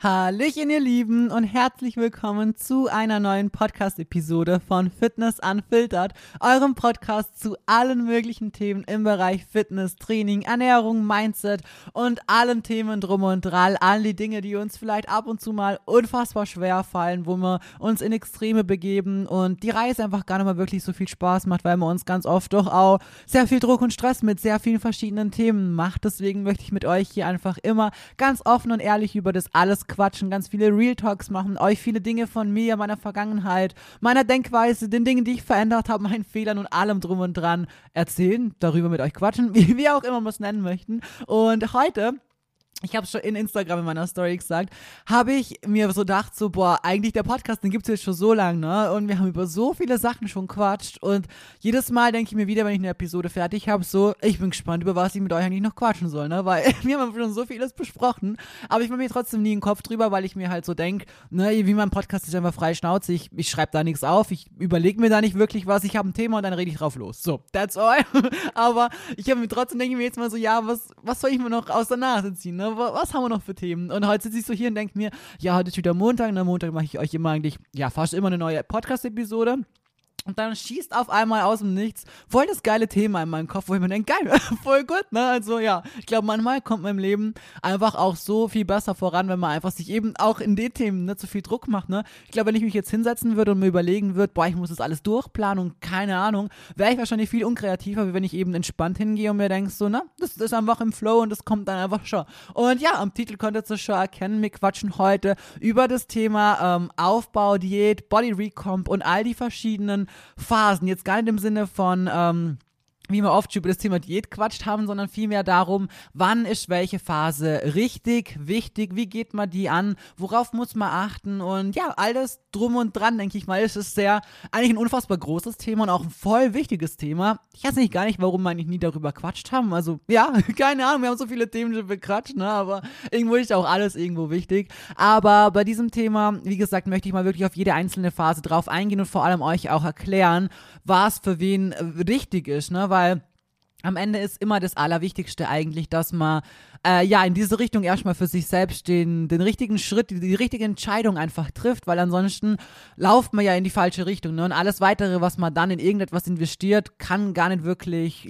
Hallöchen, ihr Lieben, und herzlich willkommen zu einer neuen Podcast-Episode von Fitness Unfiltered, eurem Podcast zu allen möglichen Themen im Bereich Fitness, Training, Ernährung, Mindset und allen Themen drum und dran, all die Dinge, die uns vielleicht ab und zu mal unfassbar schwer fallen, wo wir uns in Extreme begeben und die Reise einfach gar nicht mal wirklich so viel Spaß macht, weil man uns ganz oft doch auch sehr viel Druck und Stress mit sehr vielen verschiedenen Themen macht. Deswegen möchte ich mit euch hier einfach immer ganz offen und ehrlich über das alles quatschen, ganz viele Real Talks machen, euch viele Dinge von mir, meiner Vergangenheit, meiner Denkweise, den Dingen, die ich verändert habe, meinen Fehlern und allem drum und dran erzählen, darüber mit euch quatschen, wie auch immer wir es nennen möchten. Und heute, ich habe es schon in Instagram in meiner Story gesagt, habe ich mir so gedacht, so, boah, eigentlich der Podcast, den gibt es jetzt schon so lange, ne? Und wir haben über so viele Sachen schon quatscht. Und jedes Mal denke ich mir wieder, wenn ich eine Episode fertig habe, so, ich bin gespannt, über was ich mit euch eigentlich noch quatschen soll, ne? Weil wir haben schon so vieles besprochen, aber ich mache mir trotzdem nie einen Kopf drüber, weil ich mir halt so denke, ne, wie mein Podcast ist einfach frei Schnauze, ich schreibe da nichts auf, ich überlege mir da nicht wirklich was, ich habe ein Thema und dann rede ich drauf los. So, that's all. Aber ich habe mir trotzdem, denke ich mir jetzt mal so, ja, was soll ich mir noch aus der Nase ziehen, ne? Was haben wir noch für Themen? Und heute sitze ich so hier und denke mir, ja, heute ist wieder Montag, und am Montag mache ich euch immer eigentlich, ja, fast immer eine neue Podcast-Episode. Und dann schießt auf einmal aus dem Nichts voll das geile Thema in meinen Kopf, wo ich mir denke, geil, voll gut, ne? Also ja, ich glaube, manchmal kommt man im Leben einfach auch so viel besser voran, wenn man einfach sich eben auch in den Themen nicht so viel Druck macht, ne? Ich glaube, wenn ich mich jetzt hinsetzen würde und mir überlegen würde, boah, ich muss das alles durchplanen und keine Ahnung, wäre ich wahrscheinlich viel unkreativer, wie wenn ich eben entspannt hingehe und mir denke so, ne? Das ist einfach im Flow und das kommt dann einfach schon. Und ja, am Titel konntet ihr es schon erkennen, wir quatschen heute über das Thema Aufbau, Diät, Body Recomp und all die verschiedenen Phasen, jetzt gar nicht im Sinne von, wie wir oft über das Thema Diät quatscht haben, sondern vielmehr darum, wann ist welche Phase richtig, wichtig, wie geht man die an, worauf muss man achten und ja, alles drum und dran, denke ich mal, ist es eigentlich ein unfassbar großes Thema und auch ein voll wichtiges Thema. Ich weiß nicht gar nicht, warum wir eigentlich nie darüber quatscht haben, also ja, keine Ahnung, wir haben so viele Themen schon bequatscht, ne, aber irgendwo ist auch alles irgendwo wichtig, aber bei diesem Thema, wie gesagt, möchte ich mal wirklich auf jede einzelne Phase drauf eingehen und vor allem euch auch erklären, was für wen richtig ist, ne, weil am Ende ist immer das Allerwichtigste eigentlich, dass man in diese Richtung erstmal für sich selbst den richtigen Schritt, die richtige Entscheidung einfach trifft, weil ansonsten lauft man ja in die falsche Richtung, ne? Und alles Weitere, was man dann in irgendetwas investiert, kann gar nicht wirklich,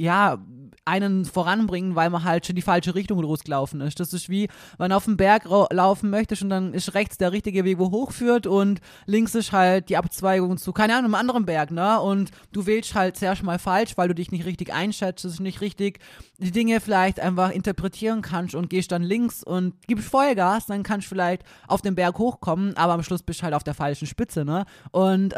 einen voranbringen, weil man halt schon die falsche Richtung losgelaufen ist. Das ist wie, wenn man auf den Berg laufen möchtest und dann ist rechts der richtige Weg, wo hochführt und links ist halt die Abzweigung zu, keine Ahnung, einem anderen Berg, ne? Und du wählst halt zuerst mal falsch, weil du dich nicht richtig einschätzt, nicht richtig die Dinge vielleicht einfach interpretieren kannst und gehst dann links und gibst Vollgas, dann kannst du vielleicht auf den Berg hochkommen, aber am Schluss bist du halt auf der falschen Spitze, ne? Und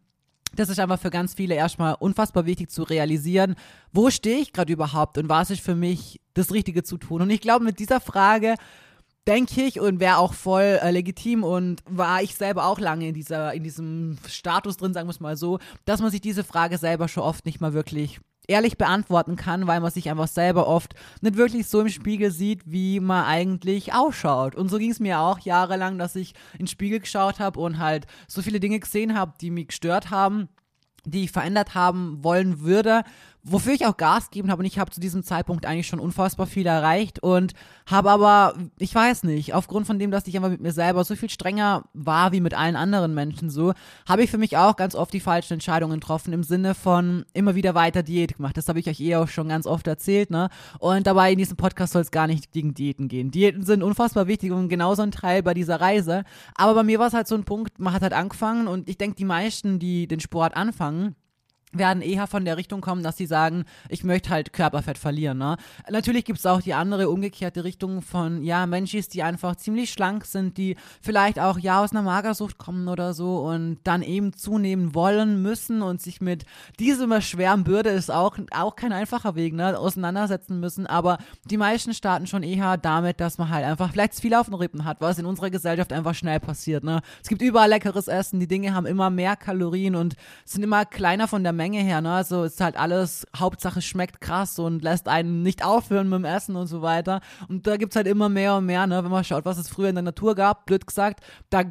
das ist einfach für ganz viele erstmal unfassbar wichtig zu realisieren, wo stehe ich gerade überhaupt und was ist für mich das Richtige zu tun. Und ich glaube, mit dieser Frage denke ich und wäre auch voll legitim und war ich selber auch lange in diesem Status drin, sagen wir es mal so, dass man sich diese Frage selber schon oft nicht mal wirklich ehrlich beantworten kann, weil man sich einfach selber oft nicht wirklich so im Spiegel sieht, wie man eigentlich ausschaut. Und so ging es mir auch jahrelang, dass ich in den Spiegel geschaut habe und halt so viele Dinge gesehen habe, die mich gestört haben, die ich verändert haben wollen würde, wofür ich auch Gas gegeben habe und ich habe zu diesem Zeitpunkt eigentlich schon unfassbar viel erreicht und habe aber, ich weiß nicht, aufgrund von dem, dass ich einfach mit mir selber so viel strenger war wie mit allen anderen Menschen so, habe ich für mich auch ganz oft die falschen Entscheidungen getroffen im Sinne von immer wieder weiter Diät gemacht. Das habe ich euch auch schon ganz oft erzählt, ne? Und dabei in diesem Podcast soll es gar nicht gegen Diäten gehen. Diäten sind unfassbar wichtig und genauso ein Teil bei dieser Reise. Aber bei mir war es halt so ein Punkt, man hat halt angefangen und ich denke, die meisten, die den Sport anfangen, werden eher von der Richtung kommen, dass sie sagen, ich möchte halt Körperfett verlieren, ne? Natürlich gibt's auch die andere umgekehrte Richtung von, Menschis, die einfach ziemlich schlank sind, die vielleicht auch, aus einer Magersucht kommen oder so und dann eben zunehmen wollen, müssen und sich mit dieser schweren Bürde ist auch kein einfacher Weg, ne? Auseinandersetzen müssen, aber die meisten starten schon eher damit, dass man halt einfach vielleicht zu viel auf den Rippen hat, was in unserer Gesellschaft einfach schnell passiert, ne? Es gibt überall leckeres Essen, die Dinge haben immer mehr Kalorien und sind immer kleiner von der Menge her, ne? Also ist halt alles, Hauptsache es schmeckt krass und lässt einen nicht aufhören mit dem Essen und so weiter. Und da gibt's halt immer mehr und mehr, ne? Wenn man schaut, was es früher in der Natur gab, blöd gesagt,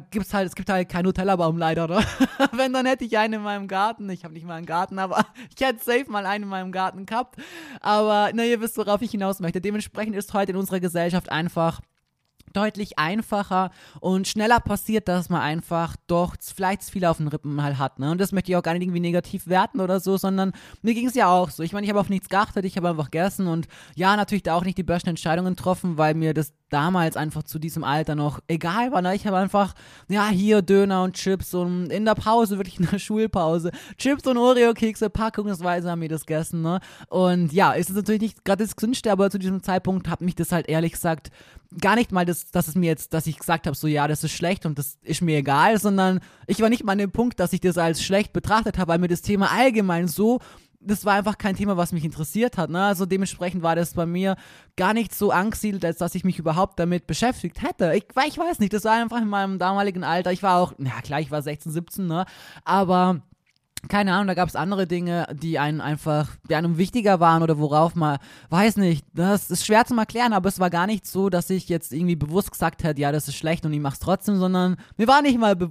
es gibt halt keinen Nutella-Baum leider, ne? Wenn, dann hätte ich einen in meinem Garten. Ich habe nicht mal einen Garten, aber ich hätte safe mal einen in meinem Garten gehabt. Aber, ihr wisst, worauf ich hinaus möchte. Dementsprechend ist heute in unserer Gesellschaft einfach deutlich einfacher und schneller passiert, dass man einfach doch vielleicht zu viel auf den Rippen halt hat, ne? Und das möchte ich auch gar nicht irgendwie negativ werten oder so, sondern mir ging es ja auch so. Ich meine, ich habe auf nichts geachtet, ich habe einfach gegessen und ja, natürlich da auch nicht die besten Entscheidungen getroffen, weil mir das damals einfach zu diesem Alter noch egal war, ne? Ich habe einfach, ja, hier Döner und Chips und in der Pause, wirklich in der Schulpause, Chips und Oreo-Kekse packungsweise haben wir das gegessen, ne? Und ja, ist es natürlich nicht gerade das Gesündeste, aber zu diesem Zeitpunkt hat mich das halt ehrlich gesagt gar nicht mal dass es mir jetzt, dass ich gesagt habe, so ja, das ist schlecht und das ist mir egal, sondern ich war nicht mal an dem Punkt, dass ich das als schlecht betrachtet habe, weil mir das Thema allgemein so, das war einfach kein Thema, was mich interessiert hat, ne? Also dementsprechend war das bei mir gar nicht so angesiedelt, als dass ich mich überhaupt damit beschäftigt hätte. Ich weiß nicht, das war einfach in meinem damaligen Alter, ich war auch, na klar, ich war 16, 17, ne? Aber keine Ahnung, da gab es andere Dinge, die einem wichtiger waren oder worauf man, weiß nicht, das ist schwer zu erklären, aber es war gar nicht so, dass ich jetzt irgendwie bewusst gesagt hätte, ja, das ist schlecht und ich mach's trotzdem, sondern mir war nicht mal,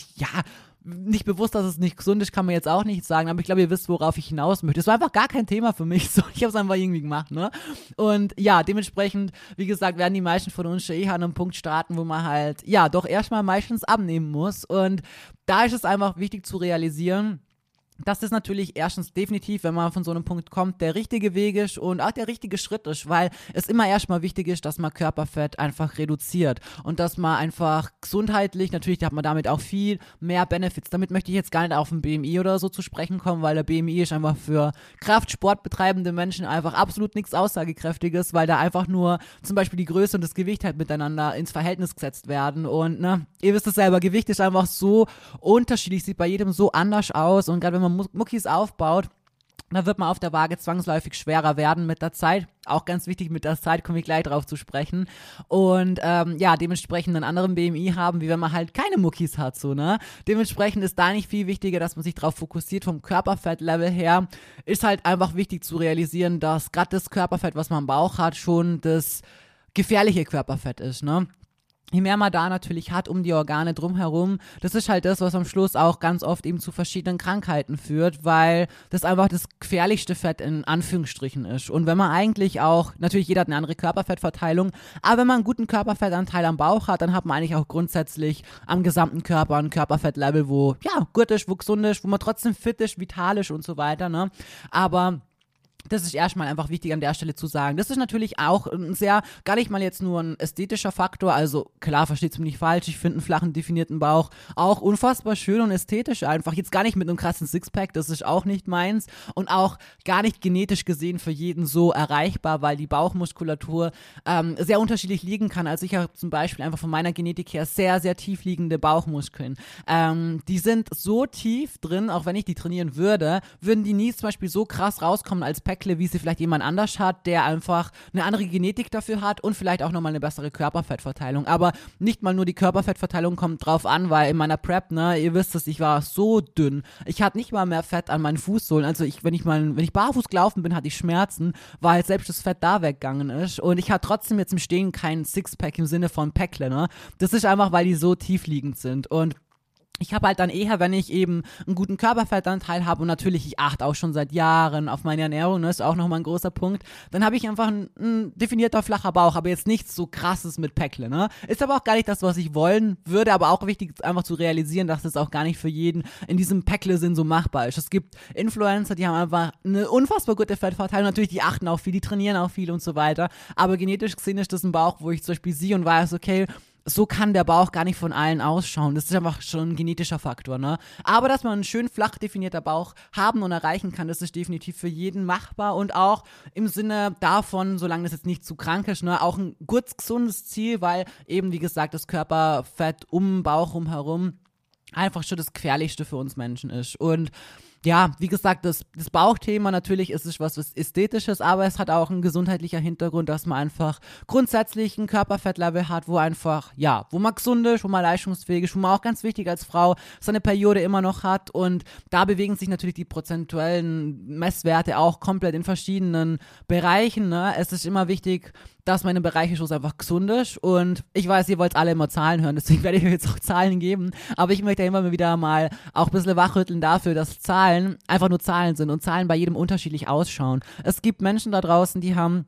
nicht bewusst, dass es nicht gesund ist, kann man jetzt auch nicht sagen, aber ich glaube, ihr wisst, worauf ich hinaus möchte. Es war einfach gar kein Thema für mich, so, ich habe es einfach irgendwie gemacht, ne? Und ja, dementsprechend, wie gesagt, werden die meisten von uns schon an einem Punkt starten, wo man halt, ja, doch erstmal meistens abnehmen muss und da ist es einfach wichtig zu realisieren, dass das natürlich erstens definitiv, wenn man von so einem Punkt kommt, der richtige Weg ist und auch der richtige Schritt ist, weil es immer erstmal wichtig ist, dass man Körperfett einfach reduziert und dass man einfach gesundheitlich, natürlich hat man damit auch viel mehr Benefits. Damit möchte ich jetzt gar nicht auf den BMI oder so zu sprechen kommen, weil der BMI ist einfach für Kraftsport betreibende Menschen einfach absolut nichts Aussagekräftiges, weil da einfach nur zum Beispiel die Größe und das Gewicht halt miteinander ins Verhältnis gesetzt werden und ne, ihr wisst es selber, Gewicht ist einfach so unterschiedlich, sieht bei jedem so anders aus und gerade wenn man Muckis aufbaut, da wird man auf der Waage zwangsläufig schwerer werden mit der Zeit. Auch ganz wichtig, mit der Zeit komme ich gleich drauf zu sprechen. Und ja, dementsprechend einen anderen BMI haben, wie wenn man halt keine Muckis hat, so, ne? Dementsprechend ist da nicht viel wichtiger, dass man sich darauf fokussiert vom Körperfettlevel her. Ist halt einfach wichtig zu realisieren, dass gerade das Körperfett, was man im Bauch hat, schon das gefährliche Körperfett ist, ne? Je mehr man da natürlich hat um die Organe drumherum, das ist halt das, was am Schluss auch ganz oft eben zu verschiedenen Krankheiten führt, weil das einfach das gefährlichste Fett in Anführungsstrichen ist. Und wenn man eigentlich auch, natürlich jeder hat eine andere Körperfettverteilung, aber wenn man einen guten Körperfettanteil am Bauch hat, dann hat man eigentlich auch grundsätzlich am gesamten Körper ein Körperfettlevel, wo ja gut ist, wo gesund ist, wo man trotzdem fit ist, vital ist und so weiter, ne? Aber das ist erstmal einfach wichtig an der Stelle zu sagen. Das ist natürlich auch ein sehr, gar nicht mal jetzt nur ein ästhetischer Faktor, also klar, versteht's mich nicht falsch, ich finde einen flachen, definierten Bauch auch unfassbar schön und ästhetisch einfach. Jetzt gar nicht mit einem krassen Sixpack, das ist auch nicht meins und auch gar nicht genetisch gesehen für jeden so erreichbar, weil die Bauchmuskulatur sehr unterschiedlich liegen kann. Also ich habe zum Beispiel einfach von meiner Genetik her sehr, sehr tief liegende Bauchmuskeln. Die sind so tief drin, auch wenn ich die trainieren würde, würden die nie zum Beispiel so krass rauskommen als Pack, wie sie vielleicht jemand anders hat, der einfach eine andere Genetik dafür hat und vielleicht auch nochmal eine bessere Körperfettverteilung. Aber nicht mal nur die Körperfettverteilung kommt drauf an, weil in meiner Prep, ne, ihr wisst es, ich war so dünn. Ich hatte nicht mal mehr Fett an meinen Fußsohlen. Also wenn ich barfuß gelaufen bin, hatte ich Schmerzen, weil selbst das Fett da weggegangen ist. Und ich hatte trotzdem jetzt im Stehen keinen Sixpack im Sinne von Päckle, ne. Das ist einfach, weil die so tiefliegend sind. Und ich habe halt dann eher, wenn ich eben einen guten Körperfettanteil habe und natürlich, ich achte auch schon seit Jahren auf meine Ernährung, ne, ist auch nochmal ein großer Punkt, dann habe ich einfach ein definierter flacher Bauch, aber jetzt nichts so krasses mit Päckle, ne. Ist aber auch gar nicht das, was ich wollen würde, aber auch wichtig einfach zu realisieren, dass das auch gar nicht für jeden in diesem Päckle-Sinn so machbar ist. Es gibt Influencer, die haben einfach eine unfassbar gute Fettverteilung, natürlich, die achten auch viel, die trainieren auch viel und so weiter, aber genetisch gesehen ist das ein Bauch, wo ich zum Beispiel sehe und weiß, okay, so kann der Bauch gar nicht von allen ausschauen. Das ist einfach schon ein genetischer Faktor, ne? Aber dass man einen schön flach definierter Bauch haben und erreichen kann, das ist definitiv für jeden machbar und auch im Sinne davon, solange das jetzt nicht zu krank ist, ne, auch ein kurz gesundes Ziel, weil eben, wie gesagt, das Körperfett um den Bauch herum einfach schon das Gefährlichste für uns Menschen ist. Und ja, wie gesagt, das Bauchthema, natürlich ist es was Ästhetisches, aber es hat auch einen gesundheitlicher Hintergrund, dass man einfach grundsätzlich ein Körperfettlevel hat, wo einfach, ja, wo man gesund ist, wo man leistungsfähig ist, wo man auch ganz wichtig als Frau seine Periode immer noch hat und da bewegen sich natürlich die prozentuellen Messwerte auch komplett in verschiedenen Bereichen, ne? Es ist immer wichtig, dass meine Bereiche schon einfach gesund ist und ich weiß, ihr wollt alle immer Zahlen hören, deswegen werde ich euch jetzt auch Zahlen geben, aber ich möchte immer wieder mal auch ein bisschen wachrütteln dafür, dass Zahlen einfach nur Zahlen sind und Zahlen bei jedem unterschiedlich ausschauen. Es gibt Menschen da draußen, die haben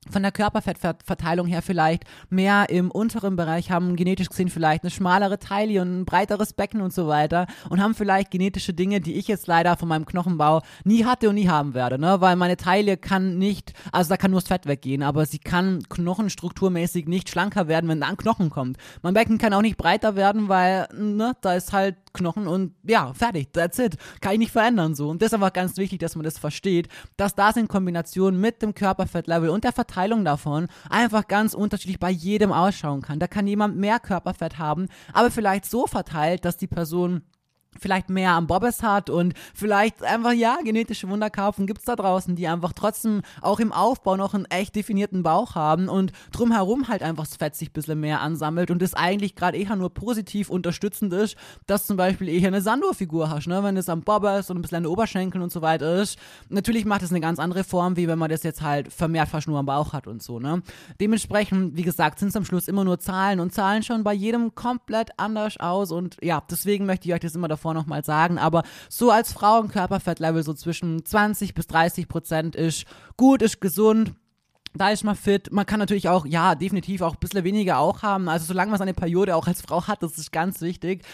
von der Körperfettverteilung her vielleicht mehr im unteren Bereich, haben genetisch gesehen vielleicht eine schmalere Taille und ein breiteres Becken und so weiter und haben vielleicht genetische Dinge, die ich jetzt leider von meinem Knochenbau nie hatte und nie haben werde, ne? Weil meine Taille kann nicht, also da kann nur das Fett weggehen, aber sie kann knochenstrukturmäßig nicht schlanker werden, wenn da ein Knochen kommt. Mein Becken kann auch nicht breiter werden, weil, ne, da ist halt Knochen und ja, fertig, that's it. Kann ich nicht verändern so. Und das ist einfach ganz wichtig, dass man das versteht, dass das in Kombination mit dem Körperfettlevel und der Verteilung davon einfach ganz unterschiedlich bei jedem ausschauen kann. Da kann jemand mehr Körperfett haben, aber vielleicht so verteilt, dass die Person vielleicht mehr am Bobbes hat und vielleicht einfach, ja, genetische Wunderkarpfen gibt's da draußen, die einfach trotzdem auch im Aufbau noch einen echt definierten Bauch haben und drumherum halt einfach das Fett sich ein bisschen mehr ansammelt und das eigentlich gerade eher nur positiv unterstützend ist, dass zum Beispiel eher eine Sandur-Figur hast, ne, wenn es am Bobbes und ein bisschen an den Oberschenkeln und so weiter ist. Natürlich macht es eine ganz andere Form, wie wenn man das jetzt halt vermehrt fast nur am Bauch hat und so, ne. Dementsprechend, wie gesagt, sind es am Schluss immer nur Zahlen und Zahlen schauen bei jedem komplett anders aus und ja, deswegen möchte ich euch das immer davor nochmal sagen, aber so als Frau ein Körperfettlevel so zwischen 20-30% ist gut, ist gesund. Da ist man fit. Man kann natürlich auch, ja, definitiv auch ein bisschen weniger auch haben. Also solange man seine Periode auch als Frau hat, das ist ganz wichtig,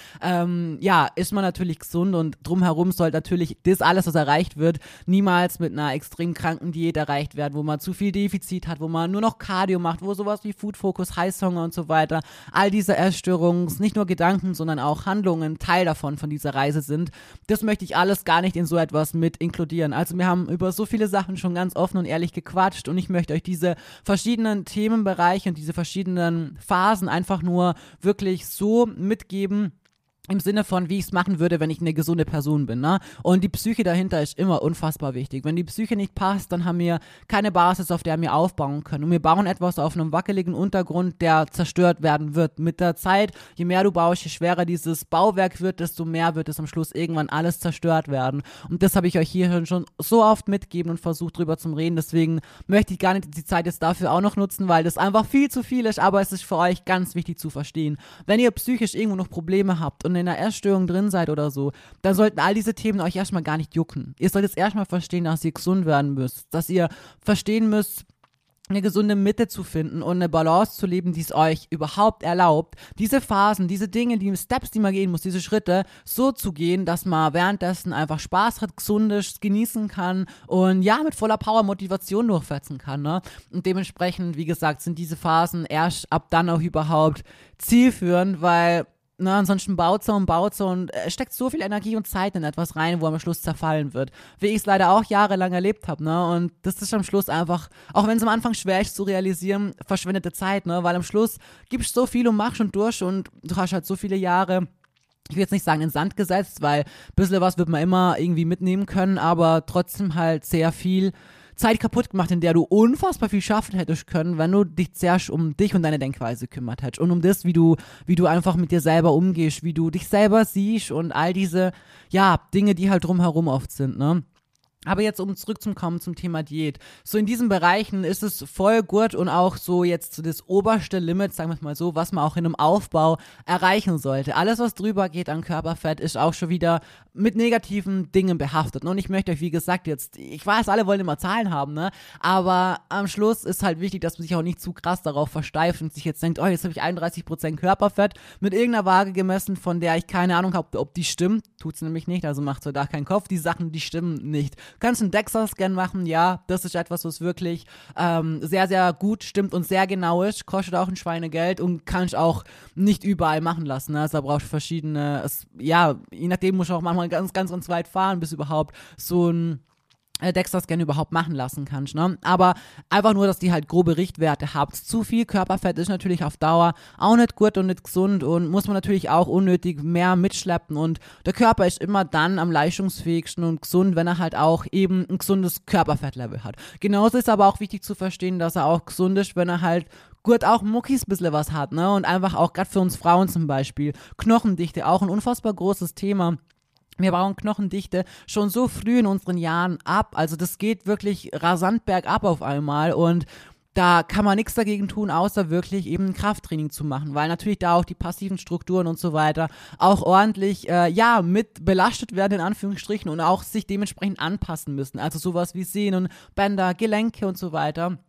ja, ist man natürlich gesund und drumherum soll natürlich das alles, was erreicht wird, niemals mit einer extrem kranken Diät erreicht werden, wo man zu viel Defizit hat, wo man nur noch Cardio macht, wo sowas wie Food Focus, Heißhunger und so weiter, all diese Essstörungen, nicht nur Gedanken, sondern auch Handlungen Teil davon von dieser Reise sind. Das möchte ich alles gar nicht in so etwas mit inkludieren. Also wir haben über so viele Sachen schon ganz offen und ehrlich gequatscht und ich möchte euch diese verschiedenen Themenbereiche und diese verschiedenen Phasen einfach nur wirklich so mitgeben, im Sinne von, wie ich es machen würde, wenn ich eine gesunde Person bin, ne? Und die Psyche dahinter ist immer unfassbar wichtig. Wenn die Psyche nicht passt, dann haben wir keine Basis, auf der wir aufbauen können. Und wir bauen etwas auf einem wackeligen Untergrund, der zerstört werden wird. Mit der Zeit, je mehr du baust, je schwerer dieses Bauwerk wird, desto mehr wird es am Schluss irgendwann alles zerstört werden. Und das habe ich euch hier schon so oft mitgegeben und versucht drüber zu reden. Deswegen möchte ich gar nicht die Zeit jetzt dafür auch noch nutzen, weil das einfach viel zu viel ist. Aber es ist für euch ganz wichtig zu verstehen. Wenn ihr psychisch irgendwo noch Probleme habt und in einer Essstörung drin seid oder so, dann sollten all diese Themen euch erstmal gar nicht jucken. Ihr solltet jetzt erstmal verstehen, dass ihr gesund werden müsst, dass ihr verstehen müsst, eine gesunde Mitte zu finden und eine Balance zu leben, die es euch überhaupt erlaubt, diese Phasen, diese Dinge, die Steps, die man gehen muss, diese Schritte so zu gehen, dass man währenddessen einfach Spaß hat, gesundes genießen kann und ja, mit voller Power Motivation durchsetzen kann, ne? Und dementsprechend, wie gesagt, sind diese Phasen erst ab dann auch überhaupt zielführend, weil ansonsten baut so und steckt so viel Energie und Zeit in etwas rein, wo am Schluss zerfallen wird. Wie ich es leider auch jahrelang erlebt habe, ne? Und das ist am Schluss einfach, auch wenn es am Anfang schwer ist zu realisieren, verschwendete Zeit, ne? Weil am Schluss gibst du so viel und machst und durch und du hast halt so viele Jahre, ich will jetzt nicht sagen in Sand gesetzt, weil ein bisschen was wird man immer irgendwie mitnehmen können, aber trotzdem halt sehr viel Zeit kaputt gemacht, in der du unfassbar viel schaffen hättest können, wenn du dich zuerst um dich und deine Denkweise kümmert hättest und um das, wie du einfach mit dir selber umgehst, wie du dich selber siehst und all diese, ja, Dinge, die halt drumherum oft sind, ne? Aber jetzt, um zurückzukommen zum Thema Diät. So in diesen Bereichen ist es voll gut und auch so jetzt so das oberste Limit, sagen wir es mal so, was man auch in einem Aufbau erreichen sollte. Alles, was drüber geht an Körperfett, ist auch schon wieder mit negativen Dingen behaftet. Und ich möchte euch, wie gesagt, jetzt, ich weiß, alle wollen immer Zahlen haben, ne? Aber am Schluss ist halt wichtig, dass man sich auch nicht zu krass darauf versteift und sich jetzt denkt, oh, jetzt habe ich 31% Körperfett mit irgendeiner Waage gemessen, von der ich keine Ahnung habe, ob die stimmt. Tut's nämlich nicht, also macht so da keinen Kopf. Die Sachen, die stimmen nicht. Kannst einen DEXA-Scan machen, ja, das ist etwas, was wirklich sehr, sehr gut stimmt und sehr genau ist, kostet auch ein Schweinegeld und kannst auch nicht überall machen lassen, ne? Also da brauchst du verschiedene, ja, je nachdem musst du auch manchmal ganz, ganz, ganz weit fahren, bis überhaupt so ein DEXA-Scan überhaupt machen lassen kannst, ne? Aber einfach nur, dass die halt grobe Richtwerte habt. Zu viel Körperfett ist natürlich auf Dauer auch nicht gut und nicht gesund und muss man natürlich auch unnötig mehr mitschleppen und der Körper ist immer dann am leistungsfähigsten und gesund, wenn er halt auch eben ein gesundes Körperfettlevel hat. Genauso ist aber auch wichtig zu verstehen, dass er auch gesund ist, wenn er halt gut auch Muckis ein bisschen was hat, ne? Und einfach auch gerade für uns Frauen zum Beispiel. Knochendichte, auch ein unfassbar großes Thema. Wir bauen Knochendichte schon so früh in unseren Jahren ab, also das geht wirklich rasant bergab auf einmal und da kann man nichts dagegen tun, außer wirklich eben Krafttraining zu machen, weil natürlich da auch die passiven Strukturen und so weiter auch ordentlich, mit belastet werden in Anführungsstrichen und auch sich dementsprechend anpassen müssen, also sowas wie Sehnen, Bänder, Gelenke und so weiter.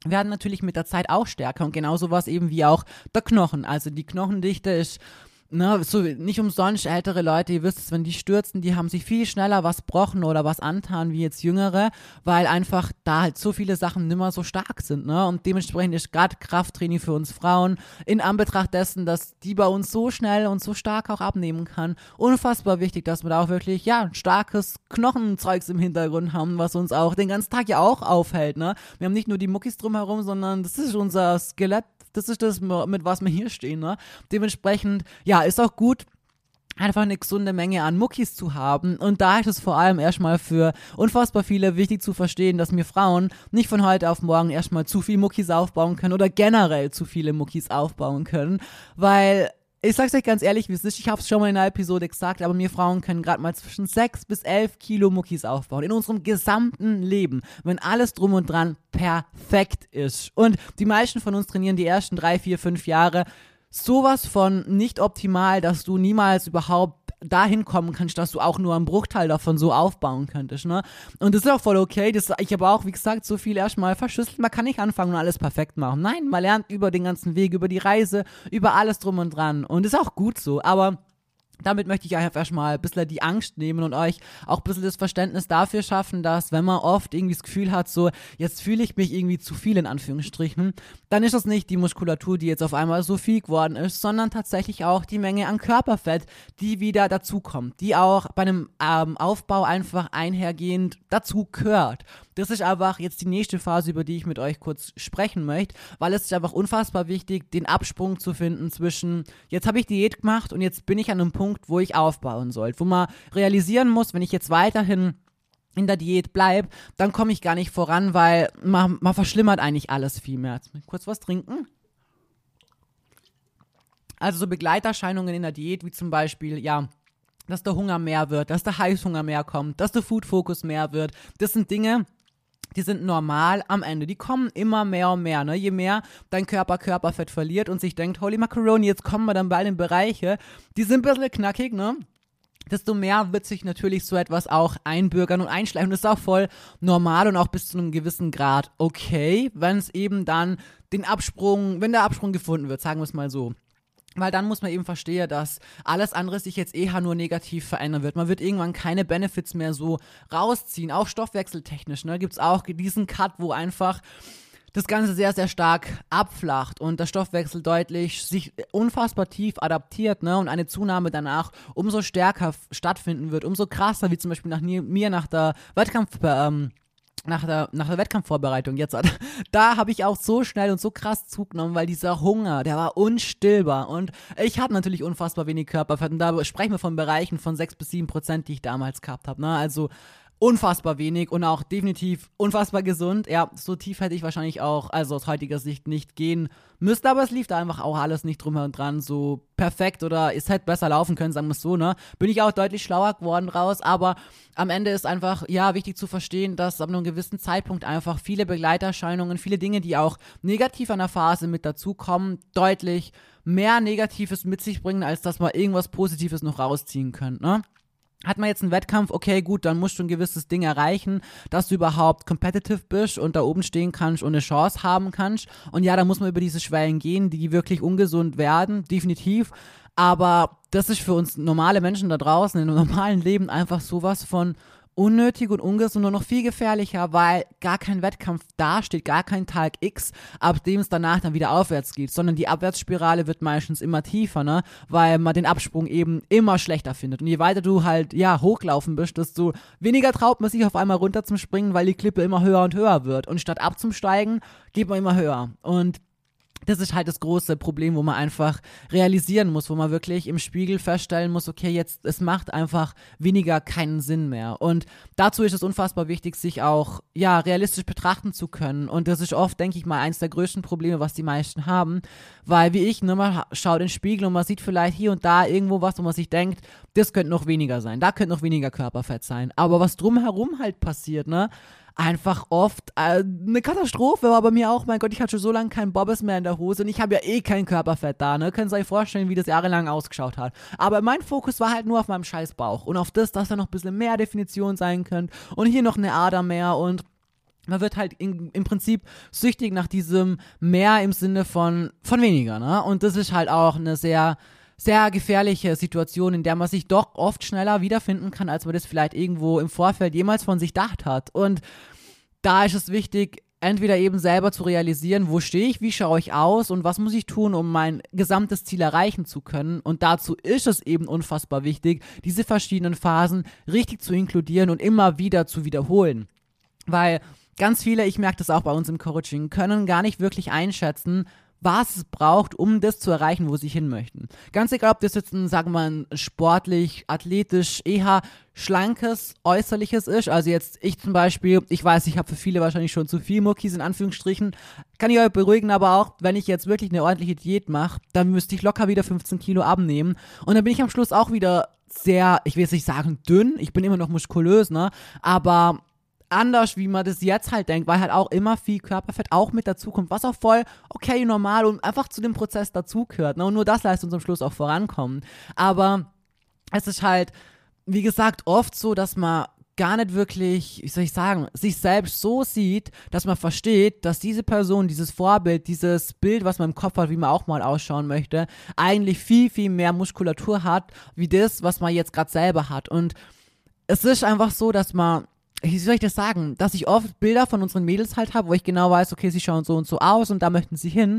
werden natürlich mit der Zeit auch stärker und genauso was eben wie auch der Knochen. Also die Knochendichte ist, ne, so nicht umsonst ältere Leute, ihr wisst es, wenn die stürzen, die haben sich viel schneller was brochen oder was antan wie jetzt Jüngere, weil einfach da halt so viele Sachen nimmer so stark sind, ne, und dementsprechend ist gerade Krafttraining für uns Frauen in Anbetracht dessen, dass die bei uns so schnell und so stark auch abnehmen kann, unfassbar wichtig, dass wir da auch wirklich, ja, ein starkes Knochenzeugs im Hintergrund haben, was uns auch den ganzen Tag ja auch aufhält, ne. Wir haben nicht nur die Muckis drumherum, sondern das ist unser Skelett. Das ist das, mit was wir hier stehen, ne? Dementsprechend, ja, ist auch gut, einfach eine gesunde Menge an Muckis zu haben. Und da ist es vor allem erstmal für unfassbar viele wichtig zu verstehen, dass wir Frauen nicht von heute auf morgen erstmal zu viel Muckis aufbauen können oder generell zu viele Muckis aufbauen können, weil ich sag's euch ganz ehrlich, wie es ist, ich hab's schon mal in einer Episode gesagt, aber wir Frauen können gerade mal zwischen 6 bis 11 Kilo Muckis aufbauen. In unserem gesamten Leben, wenn alles drum und dran perfekt ist. Und die meisten von uns trainieren die ersten 3, 4, 5 Jahre sowas von nicht optimal, dass du niemals überhaupt dahin kommen kannst, dass du auch nur einen Bruchteil davon so aufbauen könntest, ne? Und das ist auch voll okay. Ich habe auch, wie gesagt, so viel erstmal verschüsselt. Man kann nicht anfangen und alles perfekt machen. Nein, man lernt über den ganzen Weg, über die Reise, über alles drum und dran. Und ist auch gut so. Aber damit möchte ich einfach erstmal ein bisschen die Angst nehmen und euch auch ein bisschen das Verständnis dafür schaffen, dass wenn man oft irgendwie das Gefühl hat, so jetzt fühle ich mich irgendwie zu viel in Anführungsstrichen, dann ist das nicht die Muskulatur, die jetzt auf einmal so viel geworden ist, sondern tatsächlich auch die Menge an Körperfett, die wieder dazukommt, die auch bei einem Aufbau einfach einhergehend dazu gehört. Das ist einfach jetzt die nächste Phase, über die ich mit euch kurz sprechen möchte, weil es ist einfach unfassbar wichtig, den Absprung zu finden zwischen, jetzt habe ich Diät gemacht und jetzt bin ich an einem Punkt, wo ich aufbauen soll, wo man realisieren muss, wenn ich jetzt weiterhin in der Diät bleibe, dann komme ich gar nicht voran, weil man verschlimmert eigentlich alles viel mehr. Jetzt muss ich kurz was trinken. Also so Begleiterscheinungen in der Diät, wie zum Beispiel, ja, dass der Hunger mehr wird, dass der Heißhunger mehr kommt, dass der Food-Fokus mehr wird. Das sind Dinge, die sind normal am Ende. Die kommen immer mehr und mehr, ne? Je mehr dein Körper Körperfett verliert und sich denkt, holy macaroni, jetzt kommen wir dann bald in Bereiche, die sind ein bisschen knackig, ne? Desto mehr wird sich natürlich so etwas auch einbürgern und einschleichen. Das ist auch voll normal und auch bis zu einem gewissen Grad okay, wenn es eben dann wenn der Absprung gefunden wird, sagen wir es mal so. Weil dann muss man eben verstehen, dass alles andere sich jetzt eher nur negativ verändern wird. Man wird irgendwann keine Benefits mehr so rausziehen, auch stoffwechseltechnisch, ne, gibt's auch diesen Cut, wo einfach das Ganze sehr, sehr stark abflacht und der Stoffwechsel deutlich sich unfassbar tief adaptiert, ne, und eine Zunahme danach umso stärker stattfinden wird, umso krasser, wie zum Beispiel nach der Wettkampfvorbereitung jetzt, da habe ich auch so schnell und so krass zugenommen, weil dieser Hunger, der war unstillbar und ich hatte natürlich unfassbar wenig Körperfett und da sprechen wir von Bereichen von 6-7%, die ich damals gehabt habe, ne, also unfassbar wenig und auch definitiv unfassbar gesund. Ja, so tief hätte ich wahrscheinlich auch, also aus heutiger Sicht nicht gehen müsste, aber es lief da einfach auch alles nicht drum und dran so perfekt oder es hätte besser laufen können, sagen wir es so, ne? Bin ich auch deutlich schlauer geworden raus, aber am Ende ist einfach, ja, wichtig zu verstehen, dass ab einem gewissen Zeitpunkt einfach viele Begleiterscheinungen, viele Dinge, die auch negativ an der Phase mit dazukommen, deutlich mehr Negatives mit sich bringen, als dass man irgendwas Positives noch rausziehen könnte, ne? Hat man jetzt einen Wettkampf, okay, gut, dann musst du ein gewisses Ding erreichen, dass du überhaupt competitive bist und da oben stehen kannst und eine Chance haben kannst. Und ja, da muss man über diese Schwellen gehen, die wirklich ungesund werden, definitiv. Aber das ist für uns normale Menschen da draußen im normalen Leben einfach sowas von unnötig und ungesund und noch viel gefährlicher, weil gar kein Wettkampf dasteht, gar kein Tag X, ab dem es danach dann wieder aufwärts geht, sondern die Abwärtsspirale wird meistens immer tiefer, ne, weil man den Absprung eben immer schlechter findet und je weiter du halt, ja, hochlaufen bist, desto weniger traut man sich auf einmal runter zum Springen, weil die Klippe immer höher und höher wird und statt abzusteigen, geht man immer höher und das ist halt das große Problem, wo man einfach realisieren muss, wo man wirklich im Spiegel feststellen muss, okay, jetzt, es macht einfach weniger keinen Sinn mehr. Und dazu ist es unfassbar wichtig, sich auch, ja, realistisch betrachten zu können. Und das ist oft, denke ich mal, eins der größten Probleme, was die meisten haben. Weil, wie ich, ne, man schaut in den Spiegel und man sieht vielleicht hier und da irgendwo was, wo man sich denkt, das könnte noch weniger sein, da könnte noch weniger Körperfett sein. Aber was drumherum halt passiert, ne, einfach oft eine Katastrophe, war bei mir auch, mein Gott, ich hatte schon so lange keinen Bobbes mehr in der Hose und ich habe ja eh kein Körperfett da, ne, könnt ihr euch vorstellen, wie das jahrelang ausgeschaut hat, aber mein Fokus war halt nur auf meinem scheiß Bauch und auf das, dass da noch ein bisschen mehr Definition sein könnte und hier noch eine Ader mehr und man wird halt im Prinzip süchtig nach diesem mehr im Sinne von weniger, ne? Und das ist halt auch eine sehr, sehr gefährliche Situation, in der man sich doch oft schneller wiederfinden kann, als man das vielleicht irgendwo im Vorfeld jemals von sich gedacht hat. Und da ist es wichtig, entweder eben selber zu realisieren, wo stehe ich, wie schaue ich aus und was muss ich tun, um mein gesamtes Ziel erreichen zu können. Und dazu ist es eben unfassbar wichtig, diese verschiedenen Phasen richtig zu inkludieren und immer wieder zu wiederholen. Weil ganz viele, ich merke das auch bei uns im Coaching, können gar nicht wirklich einschätzen, was es braucht, um das zu erreichen, wo sie hin möchten. Ganz egal, ob das jetzt sagen wir mal, ein sportlich, athletisch, eher schlankes, äußerliches ist. Also jetzt ich zum Beispiel, ich weiß, ich habe für viele wahrscheinlich schon zu viel Muckis in Anführungsstrichen, kann ich euch beruhigen, aber auch, wenn ich jetzt wirklich eine ordentliche Diät mache, dann müsste ich locker wieder 15 Kilo abnehmen und dann bin ich am Schluss auch wieder sehr, ich will jetzt nicht sagen dünn, ich bin immer noch muskulös, ne, aber anders, wie man das jetzt halt denkt, weil halt auch immer viel Körperfett auch mit dazukommt, was auch voll okay, normal und einfach zu dem Prozess dazugehört, ne? Und nur das lässt uns am Schluss auch vorankommen. Aber es ist halt, wie gesagt, oft so, dass man gar nicht wirklich, wie soll ich sagen, sich selbst so sieht, dass man versteht, dass diese Person, dieses Vorbild, dieses Bild, was man im Kopf hat, wie man auch mal ausschauen möchte, eigentlich viel, viel mehr Muskulatur hat, wie das, was man jetzt gerade selber hat. Und es ist einfach so, dass man, wie soll ich das sagen, dass ich oft Bilder von unseren Mädels halt habe, wo ich genau weiß, okay, sie schauen so und so aus und da möchten sie hin.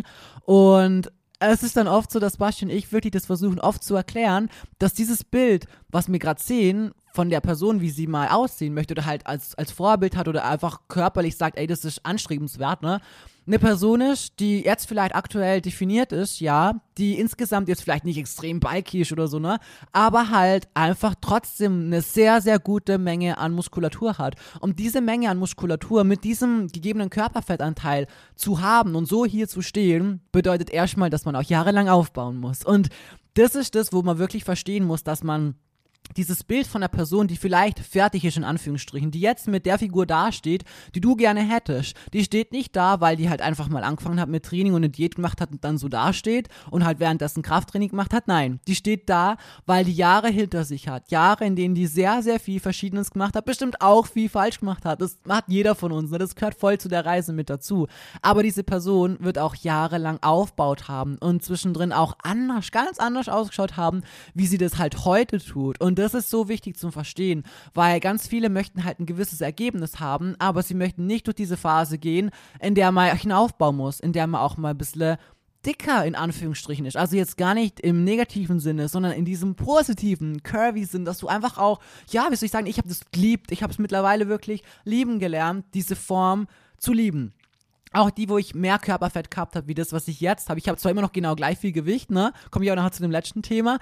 Und es ist dann oft so, dass Basti und ich wirklich das versuchen oft zu erklären, dass dieses Bild, was wir gerade sehen, von der Person, wie sie mal aussehen möchte oder halt als Vorbild hat oder einfach körperlich sagt, ey, das ist anstrebenswert, ne? Eine Person ist, die jetzt vielleicht aktuell definiert ist, ja, die insgesamt jetzt vielleicht nicht extrem bulky ist oder so, ne, aber halt einfach trotzdem eine sehr, sehr gute Menge an Muskulatur hat. Und diese Menge an Muskulatur mit diesem gegebenen Körperfettanteil zu haben und so hier zu stehen, bedeutet erstmal, dass man auch jahrelang aufbauen muss. Und das ist das, wo man wirklich verstehen muss, dass man dieses Bild von einer Person, die vielleicht fertig ist, in Anführungsstrichen, die jetzt mit der Figur dasteht, die du gerne hättest, die steht nicht da, weil die halt einfach mal angefangen hat mit Training und eine Diät gemacht hat und dann so dasteht und halt währenddessen Krafttraining gemacht hat. Nein, die steht da, weil die Jahre hinter sich hat. Jahre, in denen die sehr, sehr viel Verschiedenes gemacht hat, bestimmt auch viel falsch gemacht hat. Das macht jeder von uns, ne? Das gehört voll zu der Reise mit dazu. Aber diese Person wird auch jahrelang aufgebaut haben und zwischendrin auch anders, ganz anders ausgeschaut haben, wie sie das halt heute tut. Und das ist so wichtig zum Verstehen, weil ganz viele möchten halt ein gewisses Ergebnis haben, aber sie möchten nicht durch diese Phase gehen, in der man hinaufbauen muss, in der man auch mal ein bisschen dicker in Anführungsstrichen ist. Also jetzt gar nicht im negativen Sinne, sondern in diesem positiven, curvy Sinn, dass du einfach auch, ja, wie soll ich sagen, ich habe das geliebt, ich habe es mittlerweile wirklich lieben gelernt, diese Form zu lieben. Auch die, wo ich mehr Körperfett gehabt habe, wie das, was ich jetzt habe. Ich habe zwar immer noch genau gleich viel Gewicht, ne? Komme ich auch nachher zu dem letzten Thema.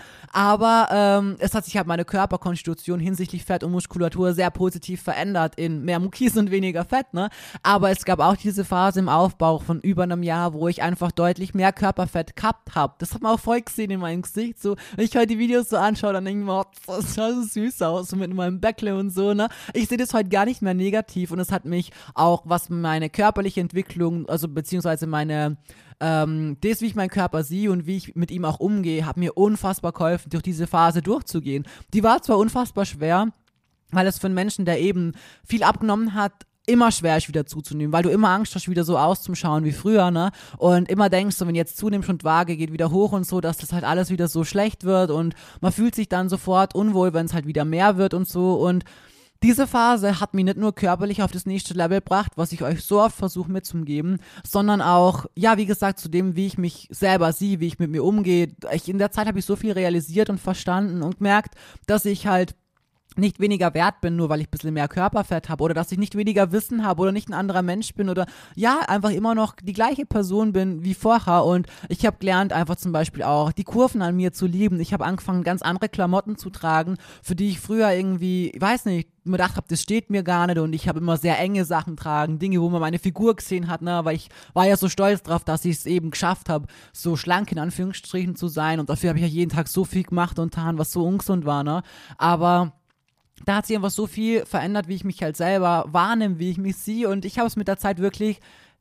Aber es hat sich halt meine Körperkonstitution hinsichtlich Fett und Muskulatur sehr positiv verändert in mehr Muckis und weniger Fett, ne? Aber es gab auch diese Phase im Aufbau von über einem Jahr, wo ich einfach deutlich mehr Körperfett gehabt habe. Das hat man auch voll gesehen in meinem Gesicht. So, wenn ich heute die Videos so anschaue, dann denke ich mir, oh, das sah so süß aus, so mit meinem Bäckle und so, ne? Ich sehe das heute gar nicht mehr negativ und es hat mich auch, was meine körperliche Entwicklung, also beziehungsweise meine, das, wie ich meinen Körper sehe und wie ich mit ihm auch umgehe, hat mir unfassbar geholfen, durch diese Phase durchzugehen. Die war zwar unfassbar schwer, weil es für einen Menschen, der eben viel abgenommen hat, immer schwer ist, wieder zuzunehmen, weil du immer Angst hast, wieder so auszuschauen wie früher, ne? Und immer denkst du, wenn jetzt zunimmst und Waage geht wieder hoch und so, dass das halt alles wieder so schlecht wird und man fühlt sich dann sofort unwohl, wenn es halt wieder mehr wird und so. Und diese Phase hat mich nicht nur körperlich auf das nächste Level gebracht, was ich euch so oft versuche mitzugeben, sondern auch, ja, wie gesagt, zu dem, wie ich mich selber sehe, wie ich mit mir umgehe. In der Zeit habe ich so viel realisiert und verstanden und gemerkt, dass ich halt nicht weniger wert bin, nur weil ich ein bisschen mehr Körperfett habe oder dass ich nicht weniger Wissen habe oder nicht ein anderer Mensch bin oder ja, einfach immer noch die gleiche Person bin wie vorher und ich habe gelernt, einfach zum Beispiel auch die Kurven an mir zu lieben. Ich habe angefangen, ganz andere Klamotten zu tragen, für die ich früher irgendwie, ich weiß nicht, mir gedacht habe, das steht mir gar nicht und ich habe immer sehr enge Sachen tragen, Dinge, wo man meine Figur gesehen hat, ne, weil ich war ja so stolz drauf, dass ich es eben geschafft habe, so schlank in Anführungsstrichen zu sein und dafür habe ich ja jeden Tag so viel gemacht und getan, was so ungesund war, ne, aber da hat sich einfach so viel verändert, wie ich mich halt selber wahrnehme, wie ich mich sehe und ich habe es mit der Zeit wirklich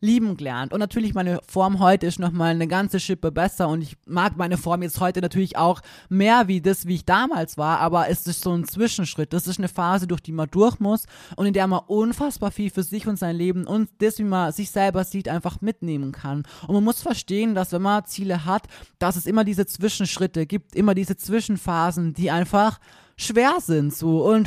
lieben gelernt. Und natürlich meine Form heute ist nochmal eine ganze Schippe besser und ich mag meine Form jetzt heute natürlich auch mehr wie ich damals war, aber es ist so ein Zwischenschritt. Das ist eine Phase, durch die man durch muss und in der man unfassbar viel für sich und sein Leben und das, wie man sich selber sieht, einfach mitnehmen kann. Und man muss verstehen, dass wenn man Ziele hat, dass es immer diese Zwischenschritte gibt, immer diese Zwischenphasen, die einfach schwer sind, so. Und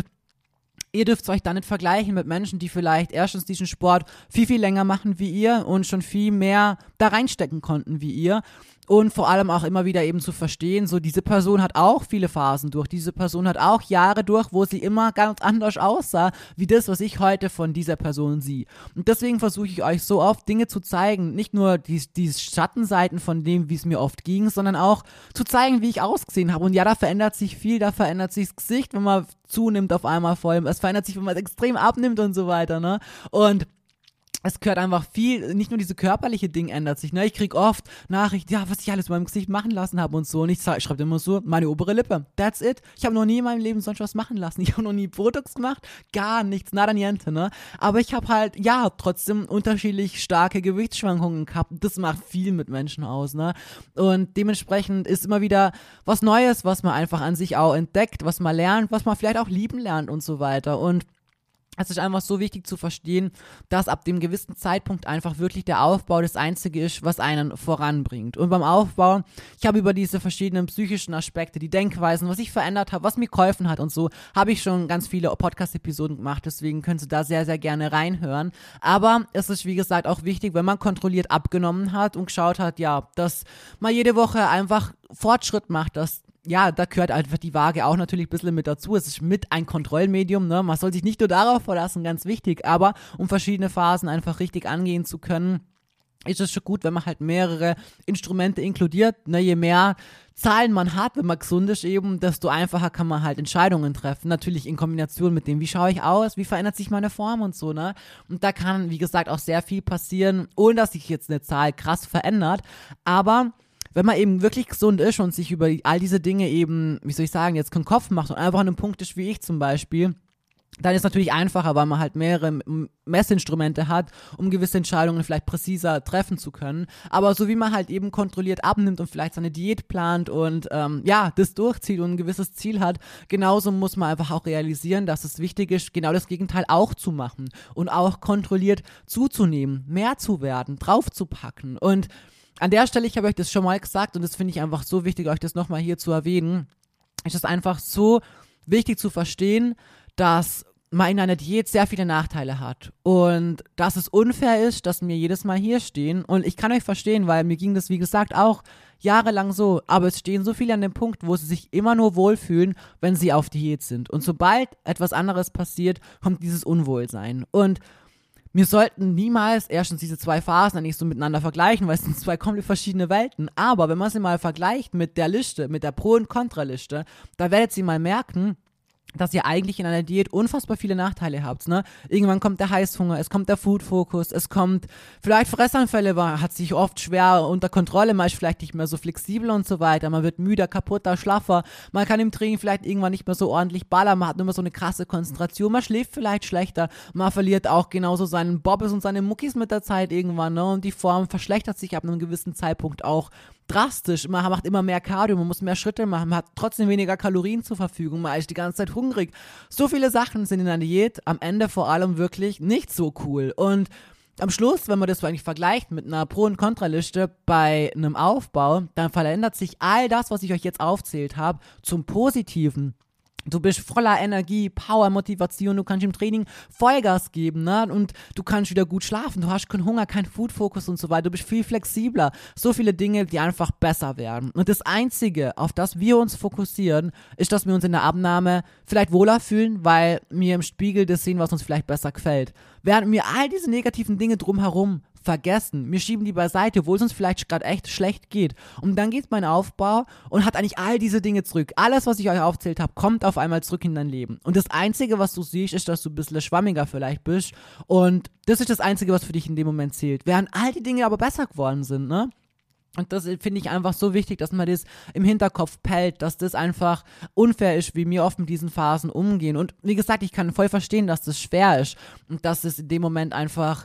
ihr dürft euch da nicht vergleichen mit Menschen, die vielleicht erstens diesen Sport viel, viel länger machen wie ihr und schon viel mehr da reinstecken konnten wie ihr. Und vor allem auch immer wieder eben zu verstehen, so diese Person hat auch viele Phasen durch, diese Person hat auch Jahre durch, wo sie immer ganz anders aussah, wie das, was ich heute von dieser Person sehe. Und deswegen versuche ich euch so oft Dinge zu zeigen, nicht nur die Schattenseiten von dem, wie es mir oft ging, sondern auch zu zeigen, wie ich ausgesehen habe. Und ja, da verändert sich viel, da verändert sich das Gesicht, wenn man zunimmt auf einmal vor allem, es verändert sich, wenn man extrem abnimmt und so weiter, ne? Und es gehört einfach viel, nicht nur diese körperliche Ding ändert sich, ne? Ich krieg oft Nachrichten, ja, was ich alles mit meinem Gesicht machen lassen habe und so. Und ich schreibe immer so, meine obere Lippe, that's it. Ich habe noch nie in meinem Leben sonst was machen lassen. Ich habe noch nie Botox gemacht, gar nichts, nada niente, ne? Aber ich habe halt, ja, trotzdem unterschiedlich starke Gewichtsschwankungen gehabt. Das macht viel mit Menschen aus, ne? Und dementsprechend ist immer wieder was Neues, was man einfach an sich auch entdeckt, was man lernt, was man vielleicht auch lieben lernt und so weiter. Und es ist einfach so wichtig zu verstehen, dass ab dem gewissen Zeitpunkt einfach wirklich der Aufbau das Einzige ist, was einen voranbringt. Und beim Aufbau, ich habe über diese verschiedenen psychischen Aspekte, die Denkweisen, was ich verändert habe, was mir geholfen hat und so, habe ich schon ganz viele Podcast-Episoden gemacht, deswegen könnt ihr da sehr, sehr gerne reinhören. Aber es ist, wie gesagt, auch wichtig, wenn man kontrolliert abgenommen hat und geschaut hat, ja, dass man jede Woche einfach Fortschritt macht, dass ja, da gehört einfach die Waage auch natürlich ein bisschen mit dazu. Es ist mit ein Kontrollmedium, ne? Man soll sich nicht nur darauf verlassen, ganz wichtig, aber um verschiedene Phasen einfach richtig angehen zu können, ist es schon gut, wenn man halt mehrere Instrumente inkludiert, ne? Je mehr Zahlen man hat, wenn man gesund ist eben, desto einfacher kann man halt Entscheidungen treffen. Natürlich in Kombination mit dem, wie schaue ich aus, wie verändert sich meine Form und so, ne? Und da kann, wie gesagt, auch sehr viel passieren, ohne dass sich jetzt eine Zahl krass verändert, aber wenn man eben wirklich gesund ist und sich über all diese Dinge eben, wie soll ich sagen, jetzt keinen Kopf macht und einfach an einem Punkt ist wie ich zum Beispiel, dann ist es natürlich einfacher, weil man halt mehrere Messinstrumente hat, um gewisse Entscheidungen vielleicht präziser treffen zu können. Aber so wie man halt eben kontrolliert abnimmt und vielleicht seine Diät plant und ja, das durchzieht und ein gewisses Ziel hat, genauso muss man einfach auch realisieren, dass es wichtig ist, genau das Gegenteil auch zu machen und auch kontrolliert zuzunehmen, mehr zu werden, draufzupacken. Und an der Stelle, ich habe euch das schon mal gesagt und das finde ich einfach so wichtig, euch das nochmal hier zu erwähnen, ist es einfach so wichtig zu verstehen, dass man in einer Diät sehr viele Nachteile hat und dass es unfair ist, dass wir jedes Mal hier stehen und ich kann euch verstehen, weil mir ging das, wie gesagt, auch jahrelang so, aber es stehen so viele an dem Punkt, wo sie sich immer nur wohlfühlen, wenn sie auf Diät sind und sobald etwas anderes passiert, kommt dieses Unwohlsein und wir sollten niemals erstens diese zwei Phasen nicht so miteinander vergleichen, weil es sind zwei komplett verschiedene Welten. Aber wenn man sie mal vergleicht mit der Liste, mit der Pro- und Kontraliste, da werdet ihr mal merken, dass ihr eigentlich in einer Diät unfassbar viele Nachteile habt, ne? Irgendwann kommt der Heißhunger, es kommt der Food-Fokus, es kommt vielleicht Fressanfälle, man hat sich oft schwer unter Kontrolle, man ist vielleicht nicht mehr so flexibel und so weiter, man wird müder, kaputter, schlaffer, man kann im Training vielleicht irgendwann nicht mehr so ordentlich ballern, man hat nur mehr so eine krasse Konzentration, man schläft vielleicht schlechter, man verliert auch genauso seinen Bobbes und seine Muckis mit der Zeit irgendwann, ne? Und die Form verschlechtert sich ab einem gewissen Zeitpunkt auch drastisch. Man macht immer mehr Cardio, man muss mehr Schritte machen, man hat trotzdem weniger Kalorien zur Verfügung, man ist die ganze Zeit hungrig. So viele Sachen sind in einer Diät am Ende vor allem wirklich nicht so cool. Und am Schluss, wenn man das eigentlich vergleicht mit einer Pro- und Kontraliste bei einem Aufbau, dann verändert sich all das, was ich euch jetzt aufzählt habe, zum Positiven. Du bist voller Energie, Power, Motivation, du kannst im Training Vollgas geben, ne? Und du kannst wieder gut schlafen, du hast keinen Hunger, keinen Food-Fokus und so weiter, du bist viel flexibler. So viele Dinge, die einfach besser werden. Und das Einzige, auf das wir uns fokussieren, ist, dass wir uns in der Abnahme vielleicht wohler fühlen, weil wir im Spiegel das sehen, was uns vielleicht besser gefällt. Während wir all diese negativen Dinge drumherum vergessen. Wir schieben die beiseite, obwohl es uns vielleicht gerade echt schlecht geht. Und dann geht mein Aufbau und hat eigentlich all diese Dinge zurück. Alles, was ich euch aufzählt habe, kommt auf einmal zurück in dein Leben. Und das Einzige, was du siehst, ist, dass du ein bisschen schwammiger vielleicht bist. Und das ist das Einzige, was für dich in dem Moment zählt. Während all die Dinge aber besser geworden sind, ne? Und das finde ich einfach so wichtig, dass man das im Hinterkopf behält, dass das einfach unfair ist, wie wir oft mit diesen Phasen umgehen. Und wie gesagt, ich kann voll verstehen, dass das schwer ist und dass es in dem Moment einfach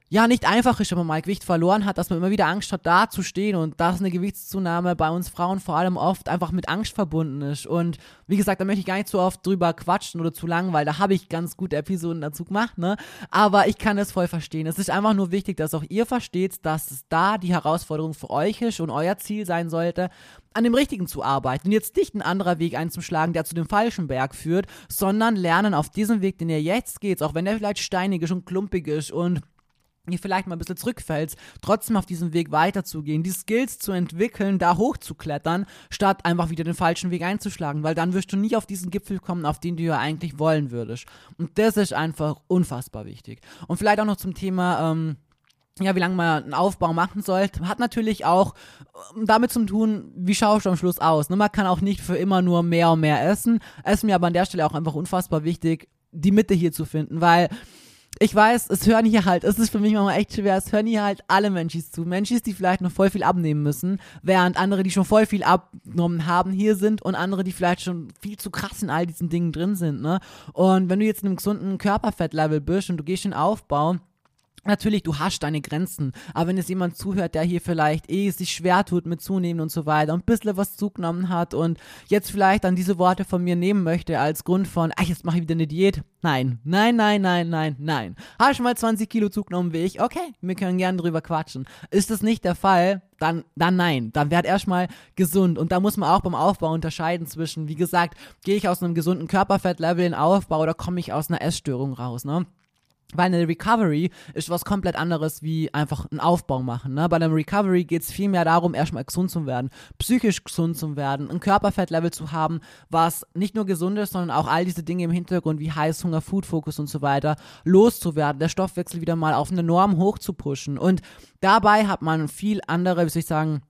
ja, nicht einfach ist, wenn man mal Gewicht verloren hat, dass man immer wieder Angst hat, da zu stehen und dass eine Gewichtszunahme bei uns Frauen vor allem oft einfach mit Angst verbunden ist. Und wie gesagt, da möchte ich gar nicht so oft drüber quatschen oder zu lang, weil da habe ich ganz gute Episoden dazu gemacht, ne? Aber ich kann es voll verstehen. Es ist einfach nur wichtig, dass auch ihr versteht, dass es da die Herausforderung für euch ist und euer Ziel sein sollte, an dem Richtigen zu arbeiten und jetzt nicht ein anderer Weg einzuschlagen, der zu dem falschen Berg führt, sondern lernen auf diesem Weg, den ihr jetzt geht, auch wenn der vielleicht steinig ist und klumpig ist und ihr vielleicht mal ein bisschen zurückfällt, trotzdem auf diesem Weg weiterzugehen, die Skills zu entwickeln, da hochzuklettern, statt einfach wieder den falschen Weg einzuschlagen, weil dann wirst du nie auf diesen Gipfel kommen, auf den du ja eigentlich wollen würdest. Und das ist einfach unfassbar wichtig. Und vielleicht auch noch zum Thema, ja, wie lange man einen Aufbau machen sollte, hat natürlich auch damit zu tun, wie schaust du am Schluss aus. Ne? Man kann auch nicht für immer nur mehr und mehr essen. Es ist mir aber an der Stelle auch einfach unfassbar wichtig, die Mitte hier zu finden, weil ich weiß, es ist für mich manchmal echt schwer, es hören hier halt alle Menschen zu. Menschen, die vielleicht noch voll viel abnehmen müssen, während andere, die schon voll viel abgenommen haben, hier sind und andere, die vielleicht schon viel zu krass in all diesen Dingen drin sind, ne? Und wenn du jetzt in einem gesunden Körperfettlevel bist und du gehst in den Aufbau, natürlich, du hast deine Grenzen, aber wenn jetzt jemand zuhört, der hier vielleicht sich schwer tut mit Zunehmen und so weiter und ein bisschen was zugenommen hat und jetzt vielleicht dann diese Worte von mir nehmen möchte als Grund von, jetzt mache ich wieder eine Diät. Nein. Hast du mal 20 Kilo zugenommen wie ich? Okay, wir können gerne drüber quatschen. Ist das nicht der Fall, dann nein. Dann werd erstmal gesund. Und da muss man auch beim Aufbau unterscheiden zwischen, wie gesagt, gehe ich aus einem gesunden Körperfettlevel in Aufbau oder komme ich aus einer Essstörung raus, ne? Weil eine Recovery ist was komplett anderes wie einfach einen Aufbau machen. Ne? Bei einem Recovery geht es viel mehr darum, erstmal gesund zu werden, psychisch gesund zu werden, ein Körperfettlevel zu haben, was nicht nur gesund ist, sondern auch all diese Dinge im Hintergrund wie Heißhunger, Food-Fokus und so weiter loszuwerden, der Stoffwechsel wieder mal auf eine Norm hoch zu pushen. Und dabei hat man viel andere, wie soll ich sagen,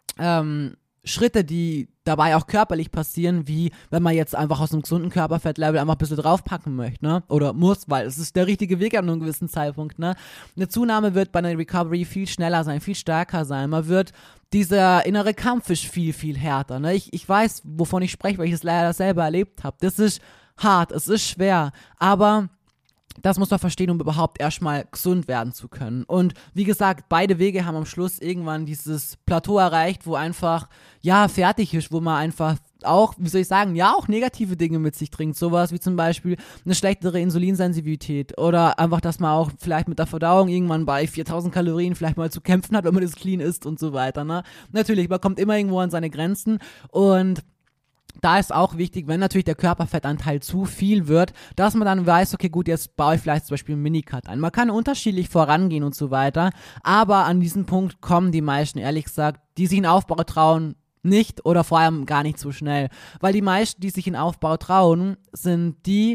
Schritte, die dabei auch körperlich passieren, wie wenn man jetzt einfach aus einem gesunden Körperfettlevel einfach ein bisschen draufpacken möchte, ne? Oder muss, weil es ist der richtige Weg an einem gewissen Zeitpunkt, ne? Eine Zunahme wird bei einer Recovery viel schneller sein, viel stärker sein. Dieser innere Kampf ist viel, viel härter, ne? Ich weiß, wovon ich spreche, weil ich es leider selber erlebt habe. Das ist hart, es ist schwer, aber das muss man verstehen, um überhaupt erstmal gesund werden zu können. Und wie gesagt, beide Wege haben am Schluss irgendwann dieses Plateau erreicht, wo einfach, ja, fertig ist, wo man einfach auch, wie soll ich sagen, ja, auch negative Dinge mit sich trinkt. Sowas wie zum Beispiel eine schlechtere Insulinsensitivität oder einfach, dass man auch vielleicht mit der Verdauung irgendwann bei 4000 Kalorien vielleicht mal zu kämpfen hat, wenn man das clean isst und so weiter, ne? Natürlich, man kommt immer irgendwo an seine Grenzen und da ist auch wichtig, wenn natürlich der Körperfettanteil zu viel wird, dass man dann weiß, okay, gut, jetzt baue ich vielleicht zum Beispiel einen Minicut ein. Man kann unterschiedlich vorangehen und so weiter, aber an diesen Punkt kommen die meisten, ehrlich gesagt, die sich in Aufbau trauen, nicht oder vor allem gar nicht so schnell. Weil die meisten, die sich in Aufbau trauen, sind die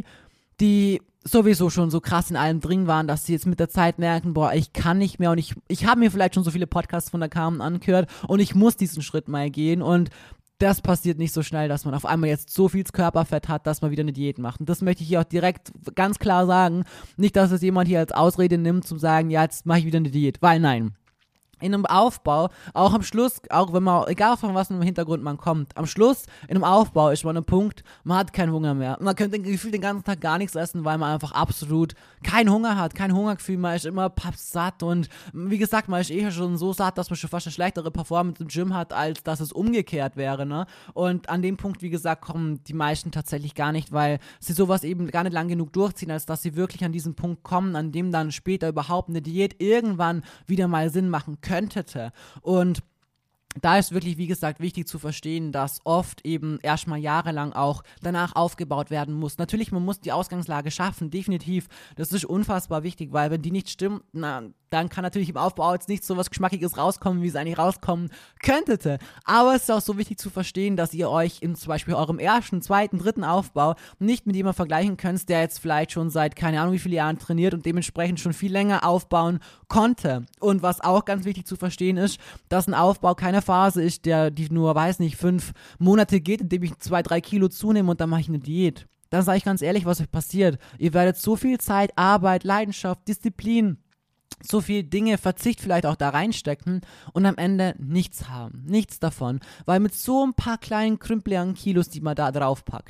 sowieso schon so krass in allem drin waren, dass sie jetzt mit der Zeit merken, boah, ich kann nicht mehr und ich habe mir vielleicht schon so viele Podcasts von der Carmen angehört und ich muss diesen Schritt mal gehen und das passiert nicht so schnell, dass man auf einmal jetzt so viel Körperfett hat, dass man wieder eine Diät macht. Und das möchte ich hier auch direkt ganz klar sagen. Nicht, dass es jemand hier als Ausrede nimmt, zum sagen, ja, jetzt mache ich wieder eine Diät. Weil nein. In einem Aufbau, auch am Schluss, auch wenn man, egal von was im Hintergrund man kommt, am Schluss in einem Aufbau ist man an einem Punkt, man hat keinen Hunger mehr. Man könnte gefühlt den ganzen Tag gar nichts essen, weil man einfach absolut keinen Hunger hat, kein Hungergefühl, man ist immer pappsatt und wie gesagt, man ist schon so satt, dass man schon fast eine schlechtere Performance im Gym hat, als dass es umgekehrt wäre, ne? Und an dem Punkt, wie gesagt, kommen die meisten tatsächlich gar nicht, weil sie sowas eben gar nicht lang genug durchziehen, als dass sie wirklich an diesen Punkt kommen, an dem dann später überhaupt eine Diät irgendwann wieder mal Sinn machen könnte. Und da ist wirklich, wie gesagt, wichtig zu verstehen, dass oft eben erstmal jahrelang auch danach aufgebaut werden muss. Natürlich, man muss die Ausgangslage schaffen, definitiv. Das ist unfassbar wichtig, weil wenn die nicht stimmt, dann kann natürlich im Aufbau jetzt nicht so was Geschmackiges rauskommen, wie es eigentlich rauskommen könnte. Aber es ist auch so wichtig zu verstehen, dass ihr euch in zum Beispiel eurem ersten, zweiten, dritten Aufbau nicht mit jemandem vergleichen könnt, der jetzt vielleicht schon seit keine Ahnung wie viele Jahren trainiert und dementsprechend schon viel länger aufbauen konnte. Und was auch ganz wichtig zu verstehen ist, dass ein Aufbau keine Phase ist, die nur, weiß nicht, 5 Monate geht, indem ich 2-3 Kilo zunehme und dann mache ich eine Diät. Dann sage ich ganz ehrlich, was euch passiert. Ihr werdet so viel Zeit, Arbeit, Leidenschaft, Disziplin, so viel Dinge, Verzicht vielleicht auch da reinstecken und am Ende nichts haben. Nichts davon. Weil mit so ein paar kleinen Krümpeln Kilos, die man da drauf packt,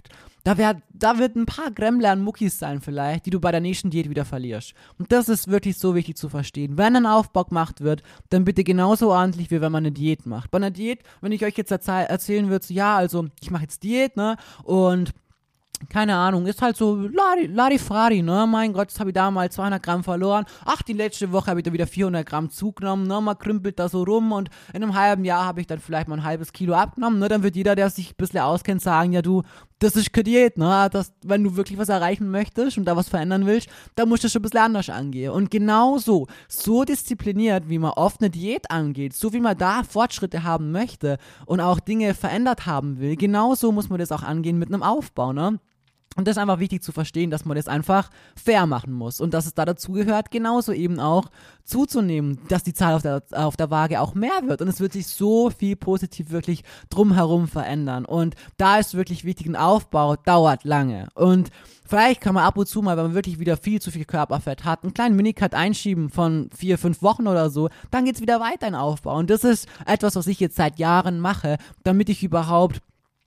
da wird ein paar Gremler an Muckis sein vielleicht, die du bei der nächsten Diät wieder verlierst. Und das ist wirklich so wichtig zu verstehen. Wenn ein Aufbau gemacht wird, dann bitte genauso ordentlich, wie wenn man eine Diät macht. Bei einer Diät, wenn ich euch jetzt erzählen würde, so, ja, also ich mache jetzt Diät, ne, und keine Ahnung, ist halt so Larifari, ne, mein Gott, jetzt habe ich da mal 200 Gramm verloren, ach, die letzte Woche habe ich da wieder 400 Gramm zugenommen, ne, man krümpelt da so rum und in einem halben Jahr habe ich dann vielleicht mal ein halbes Kilo abgenommen, ne, dann wird jeder, der sich ein bisschen auskennt, sagen, ja du, das ist keine Diät, ne, wenn du wirklich was erreichen möchtest und da was verändern willst, dann musst du das schon ein bisschen anders angehen und genauso, so diszipliniert, wie man oft eine Diät angeht, so wie man da Fortschritte haben möchte und auch Dinge verändert haben will, genauso muss man das auch angehen mit einem Aufbau, ne. Und das ist einfach wichtig zu verstehen, dass man das einfach fair machen muss und dass es da dazu gehört, genauso eben auch zuzunehmen, dass die Zahl auf der Waage auch mehr wird und es wird sich so viel positiv wirklich drumherum verändern und da ist wirklich wichtig, ein Aufbau dauert lange und vielleicht kann man ab und zu mal, wenn man wirklich wieder viel zu viel Körperfett hat, einen kleinen Minicut einschieben von 4-5 Wochen oder so, dann geht's wieder weiter in Aufbau und das ist etwas, was ich jetzt seit Jahren mache, damit ich überhaupt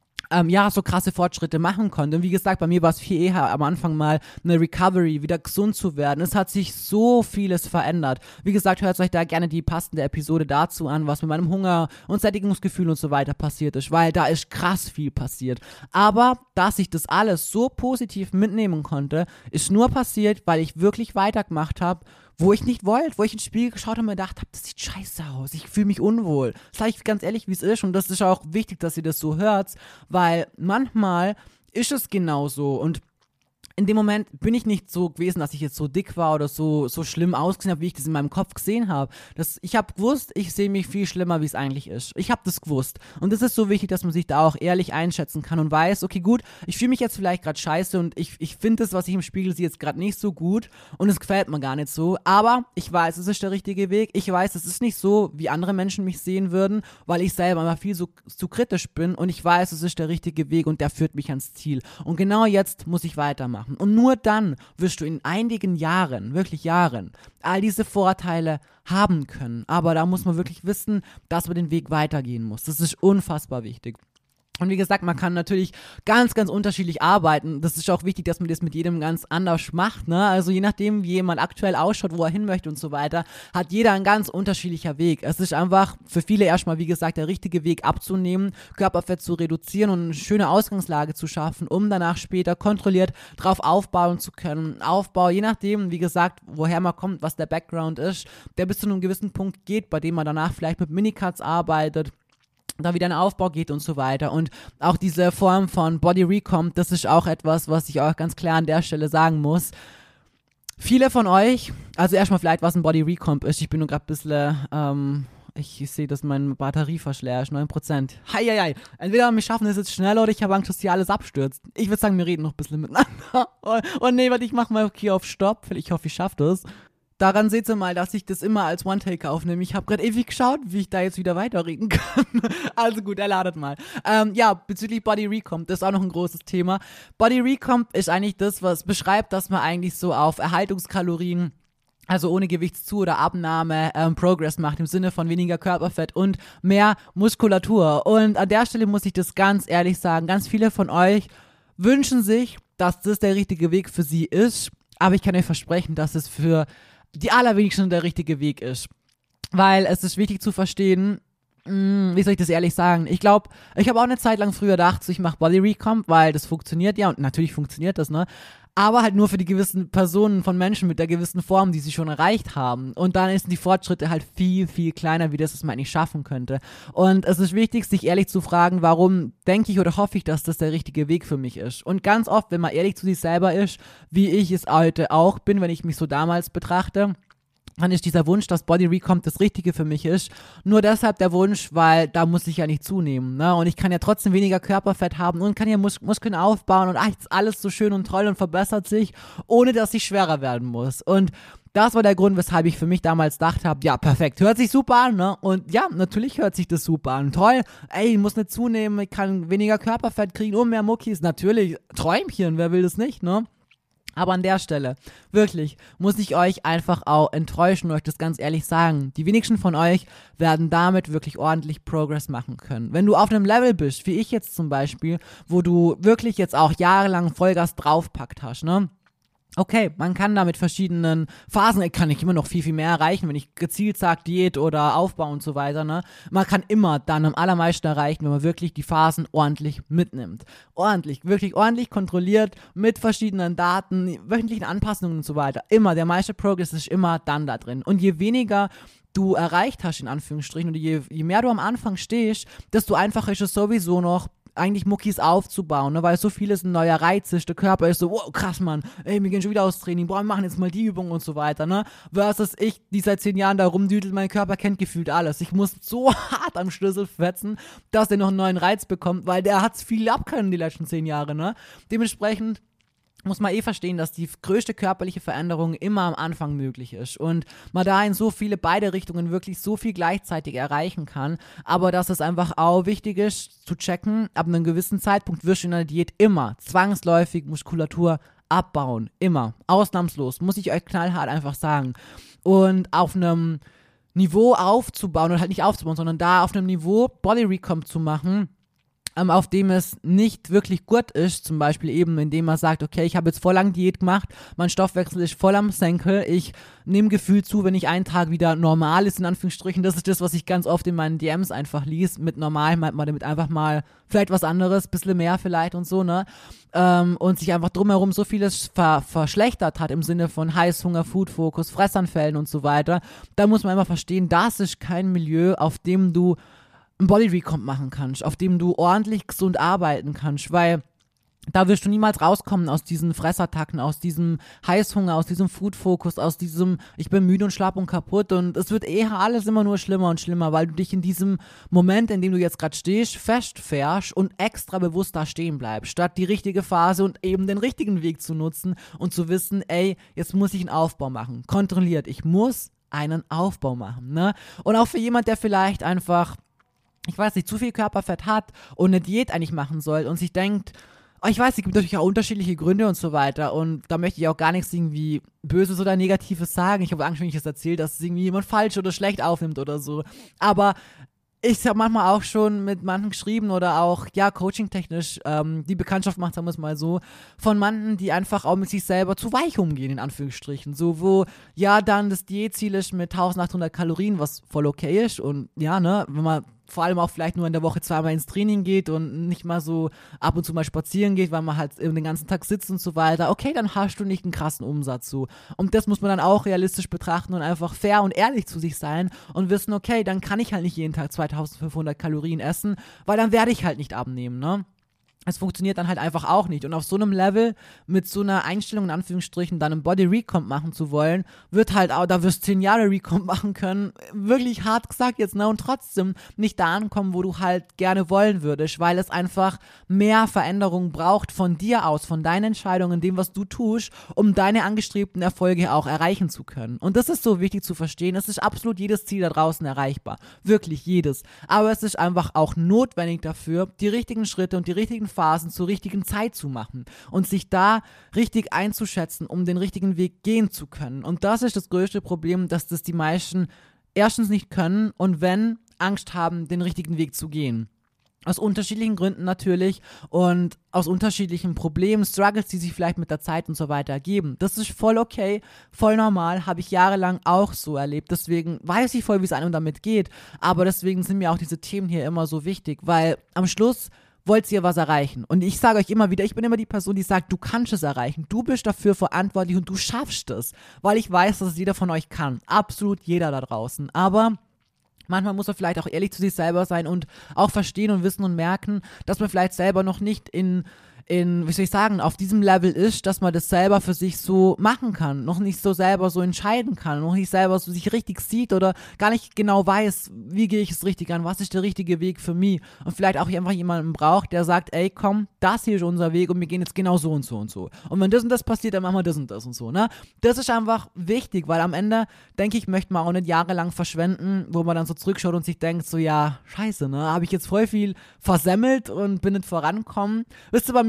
so krasse Fortschritte machen konnte. Und wie gesagt, bei mir war es viel eher am Anfang mal eine Recovery, wieder gesund zu werden. Es hat sich so vieles verändert. Wie gesagt, hört euch da gerne die passende Episode dazu an, was mit meinem Hunger und Sättigungsgefühl und so weiter passiert ist, weil da ist krass viel passiert. Aber, dass ich das alles so positiv mitnehmen konnte, ist nur passiert, weil ich wirklich weitergemacht habe, wo ich nicht wollte, wo ich ins Spiegel geschaut habe und mir gedacht habe, das sieht scheiße aus, ich fühle mich unwohl. Das sage ich ganz ehrlich, wie es ist und das ist auch wichtig, dass ihr das so hört, weil manchmal ist es genauso und in dem Moment bin ich nicht so gewesen, dass ich jetzt so dick war oder so schlimm ausgesehen habe, wie ich das in meinem Kopf gesehen habe. Ich habe gewusst, ich sehe mich viel schlimmer, wie es eigentlich ist. Ich habe das gewusst. Und das ist so wichtig, dass man sich da auch ehrlich einschätzen kann und weiß, okay, gut, ich fühle mich jetzt vielleicht gerade scheiße und ich finde das, was ich im Spiegel sehe, jetzt gerade nicht so gut und es gefällt mir gar nicht so. Aber ich weiß, es ist der richtige Weg. Ich weiß, es ist nicht so, wie andere Menschen mich sehen würden, weil ich selber immer viel zu kritisch bin und ich weiß, es ist der richtige Weg und der führt mich ans Ziel. Und genau jetzt muss ich weitermachen. Und nur dann wirst du in einigen Jahren, wirklich Jahren, all diese Vorteile haben können. Aber da muss man wirklich wissen, dass man den Weg weitergehen muss. Das ist unfassbar wichtig. Und wie gesagt, man kann natürlich ganz, ganz unterschiedlich arbeiten. Das ist auch wichtig, dass man das mit jedem ganz anders macht, ne? Also je nachdem, wie jemand aktuell ausschaut, wo er hin möchte und so weiter, hat jeder ein ganz unterschiedlicher Weg. Es ist einfach für viele erstmal, wie gesagt, der richtige Weg abzunehmen, Körperfett zu reduzieren und eine schöne Ausgangslage zu schaffen, um danach später kontrolliert drauf aufbauen zu können. Aufbau, je nachdem, wie gesagt, woher man kommt, was der Background ist, der bis zu einem gewissen Punkt geht, bei dem man danach vielleicht mit Minicuts arbeitet, da wieder ein Aufbau geht und so weiter. Und auch diese Form von Body Recomp, das ist auch etwas, was ich auch ganz klar an der Stelle sagen muss. Viele von euch, also erstmal vielleicht, was ein Body Recomp ist. Ich bin nur gerade ein bisschen, ich sehe, dass meine Batterie verschleert, 9%. Heieiei. Entweder wir schaffen es jetzt schnell oder ich habe Angst, dass hier alles abstürzt. Ich würde sagen, wir reden noch ein bisschen miteinander. Und nee, warte, ich mache mal hier auf Stopp. Ich hoffe, ich schaffe das. Daran seht ihr mal, dass ich das immer als One-Take aufnehme. Ich habe gerade ewig geschaut, wie ich da jetzt wieder weiterreden kann. Also gut, ladet mal. Bezüglich Body Recomp, das ist auch noch ein großes Thema. Body Recomp ist eigentlich das, was beschreibt, dass man eigentlich so auf Erhaltungskalorien, also ohne Gewichtszu- oder Abnahme, Progress macht, im Sinne von weniger Körperfett und mehr Muskulatur. Und an der Stelle muss ich das ganz ehrlich sagen, ganz viele von euch wünschen sich, dass das der richtige Weg für sie ist. Aber ich kann euch versprechen, dass es für die allerwenigsten der richtige Weg ist. Weil es ist wichtig zu verstehen, wie soll ich das ehrlich sagen? Ich glaube, ich habe auch eine Zeit lang früher gedacht, so ich mache Body Recomp, weil das funktioniert ja und natürlich funktioniert das, ne? Aber halt nur für die gewissen Personen von Menschen mit der gewissen Form, die sie schon erreicht haben. Und dann sind die Fortschritte halt viel, viel kleiner, wie das was man eigentlich schaffen könnte. Und es ist wichtig, sich ehrlich zu fragen, warum denke ich oder hoffe ich, dass das der richtige Weg für mich ist. Und ganz oft, wenn man ehrlich zu sich selber ist, wie ich es heute auch bin, wenn ich mich so damals betrachte, dann ist dieser Wunsch, dass Body Recomp das Richtige für mich ist. Nur deshalb der Wunsch, weil da muss ich ja nicht zunehmen, ne? Und ich kann ja trotzdem weniger Körperfett haben und kann ja Muskeln aufbauen und ist alles so schön und toll und verbessert sich, ohne dass ich schwerer werden muss. Und das war der Grund, weshalb ich für mich damals gedacht habe, ja, perfekt, hört sich super an, ne? Und ja, natürlich hört sich das super an. Toll, ich muss nicht zunehmen, ich kann weniger Körperfett kriegen und mehr Muckis. Natürlich, Träumchen, wer will das nicht, ne? Aber an der Stelle, wirklich, muss ich euch einfach auch enttäuschen und euch das ganz ehrlich sagen. Die wenigsten von euch werden damit wirklich ordentlich Progress machen können. Wenn du auf einem Level bist, wie ich jetzt zum Beispiel, wo du wirklich jetzt auch jahrelang Vollgas draufpackt hast, ne? Okay, man kann da mit verschiedenen Phasen, kann ich immer noch viel, viel mehr erreichen, wenn ich gezielt sage, Diät oder Aufbau und so weiter, ne? Man kann immer dann am allermeisten erreichen, wenn man wirklich die Phasen ordentlich mitnimmt. Ordentlich, wirklich ordentlich kontrolliert, mit verschiedenen Daten, wöchentlichen Anpassungen und so weiter. Immer, der meiste Progress ist immer dann da drin. Und je weniger du erreicht hast, in Anführungsstrichen, und je mehr du am Anfang stehst, desto einfacher ist es sowieso noch, eigentlich Muckis aufzubauen, ne, weil so vieles ein neuer Reiz ist, der Körper ist so, wow, krass, Mann, ey, wir gehen schon wieder aufs Training, boah, wir machen jetzt mal die Übung und so weiter, ne, versus ich, die seit 10 Jahren da rumdüdelt, mein Körper kennt gefühlt alles, ich muss so hart am Schlüssel fetzen, dass der noch einen neuen Reiz bekommt, weil der hat's viel abkönnen die letzten 10 Jahre, ne, dementsprechend muss man verstehen, dass die größte körperliche Veränderung immer am Anfang möglich ist und man da in so beide Richtungen wirklich so viel gleichzeitig erreichen kann, aber dass es einfach auch wichtig ist zu checken, ab einem gewissen Zeitpunkt wirst du in einer Diät immer zwangsläufig Muskulatur abbauen, immer, ausnahmslos, muss ich euch knallhart einfach sagen, und auf einem Niveau aufzubauen, oder halt nicht aufzubauen, sondern da auf einem Niveau Body Recomp zu machen, auf dem es nicht wirklich gut ist, zum Beispiel eben, indem man sagt, okay, ich habe jetzt voll lang Diät gemacht, mein Stoffwechsel ist voll am Senkel, ich nehme Gefühl zu, wenn ich einen Tag wieder normal ist, in Anführungsstrichen, das ist das, was ich ganz oft in meinen DMs einfach lies, mit normal meint man damit einfach mal vielleicht was anderes, bisschen mehr vielleicht und so, ne, und sich einfach drumherum so vieles verschlechtert hat im Sinne von Heißhunger, Food-Fokus, Fressanfällen und so weiter, da muss man immer verstehen, das ist kein Milieu, auf dem du ein Body Recomp machen kannst, auf dem du ordentlich gesund arbeiten kannst, weil da wirst du niemals rauskommen aus diesen Fressattacken, aus diesem Heißhunger, aus diesem Food-Fokus, aus diesem ich bin müde und schlapp und kaputt und es wird alles immer nur schlimmer und schlimmer, weil du dich in diesem Moment, in dem du jetzt gerade stehst, festfährst und extra bewusst da stehen bleibst, statt die richtige Phase und eben den richtigen Weg zu nutzen und zu wissen, ey, jetzt muss ich einen Aufbau machen, kontrolliert, ich muss einen Aufbau machen, ne? Und auch für jemand, der vielleicht einfach, ich weiß nicht, zu viel Körperfett hat und eine Diät eigentlich machen soll und sich denkt, oh, ich weiß, es gibt natürlich auch unterschiedliche Gründe und so weiter und da möchte ich auch gar nichts irgendwie Böses oder Negatives sagen. Ich habe Angst, wenn ich das erzähle, dass es irgendwie jemand falsch oder schlecht aufnimmt oder so. Aber ich habe manchmal auch schon mit manchen geschrieben oder auch, ja, coaching-technisch die Bekanntschaft macht, sagen wir es mal so, von manchen, die einfach auch mit sich selber zu weich umgehen, in Anführungsstrichen. So, wo, ja, dann das Diätziel ist mit 1800 Kalorien, was voll okay ist und ja, ne, wenn man vor allem auch vielleicht nur in der Woche zweimal ins Training geht und nicht mal so ab und zu mal spazieren geht, weil man halt den ganzen Tag sitzt und so weiter, okay, dann hast du nicht einen krassen Umsatz so. Und das muss man dann auch realistisch betrachten und einfach fair und ehrlich zu sich sein und wissen, okay, dann kann ich halt nicht jeden Tag 2500 Kalorien essen, weil dann werde ich halt nicht abnehmen, ne? Es funktioniert dann halt einfach auch nicht. Und auf so einem Level mit so einer Einstellung in Anführungsstrichen dann einen Body Recomp machen zu wollen, wird halt auch, da wirst du 10 Jahre Recomp machen können. Wirklich hart gesagt jetzt, ne? Und trotzdem nicht da ankommen, wo du halt gerne wollen würdest, weil es einfach mehr Veränderung braucht von dir aus, von deinen Entscheidungen, dem, was du tust, um deine angestrebten Erfolge auch erreichen zu können. Und das ist so wichtig zu verstehen. Es ist absolut jedes Ziel da draußen erreichbar. Wirklich jedes. Aber es ist einfach auch notwendig dafür, die richtigen Schritte und die richtigen Phasen zur richtigen Zeit zu machen und sich da richtig einzuschätzen, um den richtigen Weg gehen zu können. Und das ist das größte Problem, dass das die meisten erstens nicht können und wenn, Angst haben, den richtigen Weg zu gehen. Aus unterschiedlichen Gründen natürlich und aus unterschiedlichen Problemen, Struggles, die sich vielleicht mit der Zeit und so weiter ergeben. Das ist voll okay, voll normal, habe ich jahrelang auch so erlebt. Deswegen weiß ich voll, wie es einem damit geht. Aber deswegen sind mir auch diese Themen hier immer so wichtig, weil am Schluss wollt ihr was erreichen. Und ich sage euch immer wieder, ich bin immer die Person, die sagt, du kannst es erreichen. Du bist dafür verantwortlich und du schaffst es. Weil ich weiß, dass es jeder von euch kann. Absolut jeder da draußen. Aber manchmal muss man vielleicht auch ehrlich zu sich selber sein und auch verstehen und wissen und merken, dass man vielleicht selber noch nicht wie soll ich sagen, auf diesem Level ist, dass man das selber für sich so machen kann, noch nicht so selber so entscheiden kann, noch nicht selber so sich richtig sieht oder gar nicht genau weiß, wie gehe ich es richtig an, was ist der richtige Weg für mich und vielleicht auch einfach jemanden braucht, der sagt, ey, komm, das hier ist unser Weg und wir gehen jetzt genau so und so und so. Und wenn das und das passiert, dann machen wir das und das und so, ne? Das ist einfach wichtig, weil am Ende, denke ich, möchte man auch nicht jahrelang verschwenden, wo man dann so zurückschaut und sich denkt, so, ja, scheiße, ne? Habe ich jetzt voll viel versemmelt und bin nicht vorankommen. Wisst ihr, bei mir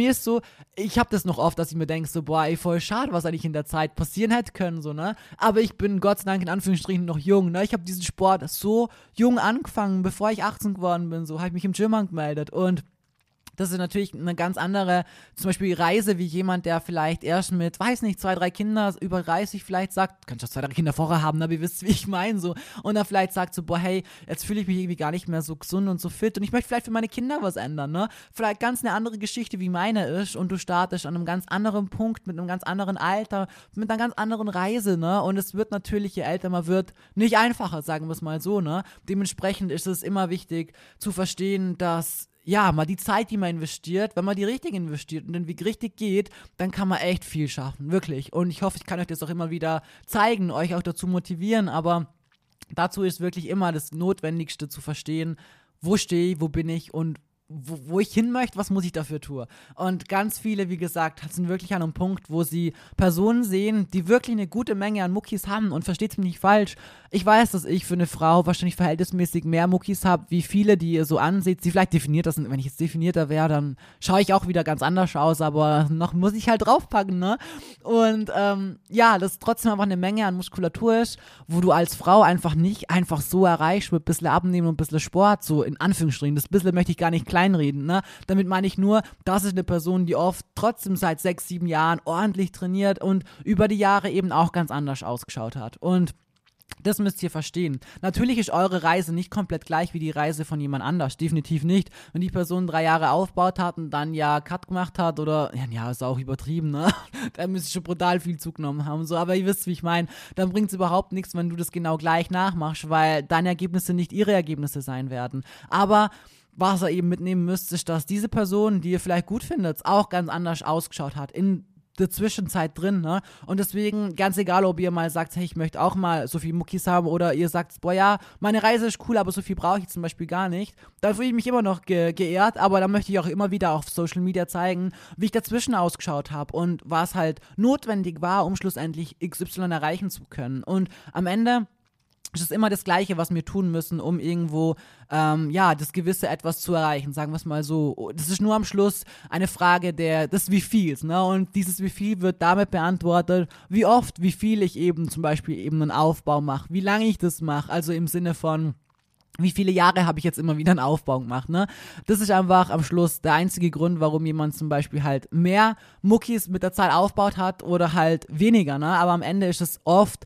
verstehst du, ich habe das noch oft, dass ich mir denke, so, boah, ey, voll schade, was eigentlich in der Zeit passieren hätte können, so, ne? Aber ich bin Gott sei Dank in Anführungsstrichen noch jung, ne? Ich habe diesen Sport so jung angefangen, bevor ich 18 geworden bin, so, habe ich mich im Gym angemeldet und das ist natürlich eine ganz andere, zum Beispiel Reise, wie jemand, der vielleicht erst mit, weiß nicht, 2, 3 Kinder über 30 vielleicht sagt, kannst du 2, 3 Kinder vorher haben, aber ihr wisst, wie ich meine, so. Und dann vielleicht sagt so, boah, hey, jetzt fühle ich mich irgendwie gar nicht mehr so gesund und so fit und ich möchte vielleicht für meine Kinder was ändern, ne? Vielleicht ganz eine andere Geschichte, wie meine ist und du startest an einem ganz anderen Punkt, mit einem ganz anderen Alter, mit einer ganz anderen Reise, ne? Und es wird natürlich, je älter man wird, nicht einfacher, sagen wir es mal so, ne? Dementsprechend ist es immer wichtig zu verstehen, dass ja, mal die Zeit, die man investiert, wenn man die richtig investiert und den Weg richtig geht, dann kann man echt viel schaffen, wirklich. Und ich hoffe, ich kann euch das auch immer wieder zeigen, euch auch dazu motivieren, aber dazu ist wirklich immer das Notwendigste zu verstehen, wo stehe ich, wo bin ich und wo ich hin möchte, was muss ich dafür tun. Und ganz viele, wie gesagt, sind wirklich an einem Punkt, wo sie Personen sehen, die wirklich eine gute Menge an Muckis haben. Und versteht mich nicht falsch, ich weiß, dass ich für eine Frau wahrscheinlich verhältnismäßig mehr Muckis habe, wie viele, die ihr so ansieht. Sie vielleicht definiert das, wenn ich jetzt definierter wäre, dann schaue ich auch wieder ganz anders aus, aber noch muss ich halt draufpacken, ne? Und ja, das trotzdem einfach eine Menge an Muskulatur ist, wo du als Frau einfach nicht einfach so erreichst mit ein bisschen Abnehmen und ein bisschen Sport, so in Anführungsstrichen. Das bisschen möchte ich gar nicht kleinreden, ne? Damit meine ich nur, das ist eine Person, die oft trotzdem seit 6, 7 Jahren ordentlich trainiert und über die Jahre eben auch ganz anders ausgeschaut hat. Und das müsst ihr verstehen. Natürlich ist eure Reise nicht komplett gleich wie die Reise von jemand anders. Definitiv nicht. Wenn die Person 3 Jahre aufgebaut hat und dann ja Cut gemacht hat oder, ja, ist auch übertrieben, ne? Da müsste ich schon brutal viel zugenommen haben. So, aber ihr wisst, wie ich meine. Dann bringt es überhaupt nichts, wenn du das genau gleich nachmachst, weil deine Ergebnisse nicht ihre Ergebnisse sein werden. Aber was ihr eben mitnehmen müsst, ist, dass diese Person, die ihr vielleicht gut findet, auch ganz anders ausgeschaut hat in der Zwischenzeit drin, ne? Und deswegen, ganz egal, ob ihr mal sagt, hey, ich möchte auch mal so viel Muckis haben oder ihr sagt, boah ja, meine Reise ist cool, aber so viel brauche ich zum Beispiel gar nicht, dann fühle ich mich immer noch geehrt, aber dann möchte ich auch immer wieder auf Social Media zeigen, wie ich dazwischen ausgeschaut habe und was halt notwendig war, um schlussendlich XY erreichen zu können. Und am Ende es ist immer das Gleiche, was wir tun müssen, um irgendwo, das gewisse Etwas zu erreichen, sagen wir es mal so. Das ist nur am Schluss eine Frage des Wieviels, ne? Und dieses Wieviel wird damit beantwortet, wie oft, wie viel ich eben zum Beispiel eben einen Aufbau mache, wie lange ich das mache, also im Sinne von, wie viele Jahre habe ich jetzt immer wieder einen Aufbau gemacht, ne? Das ist einfach am Schluss der einzige Grund, warum jemand zum Beispiel halt mehr Muckis mit der Zeit aufgebaut hat oder halt weniger, ne? Aber am Ende ist es oft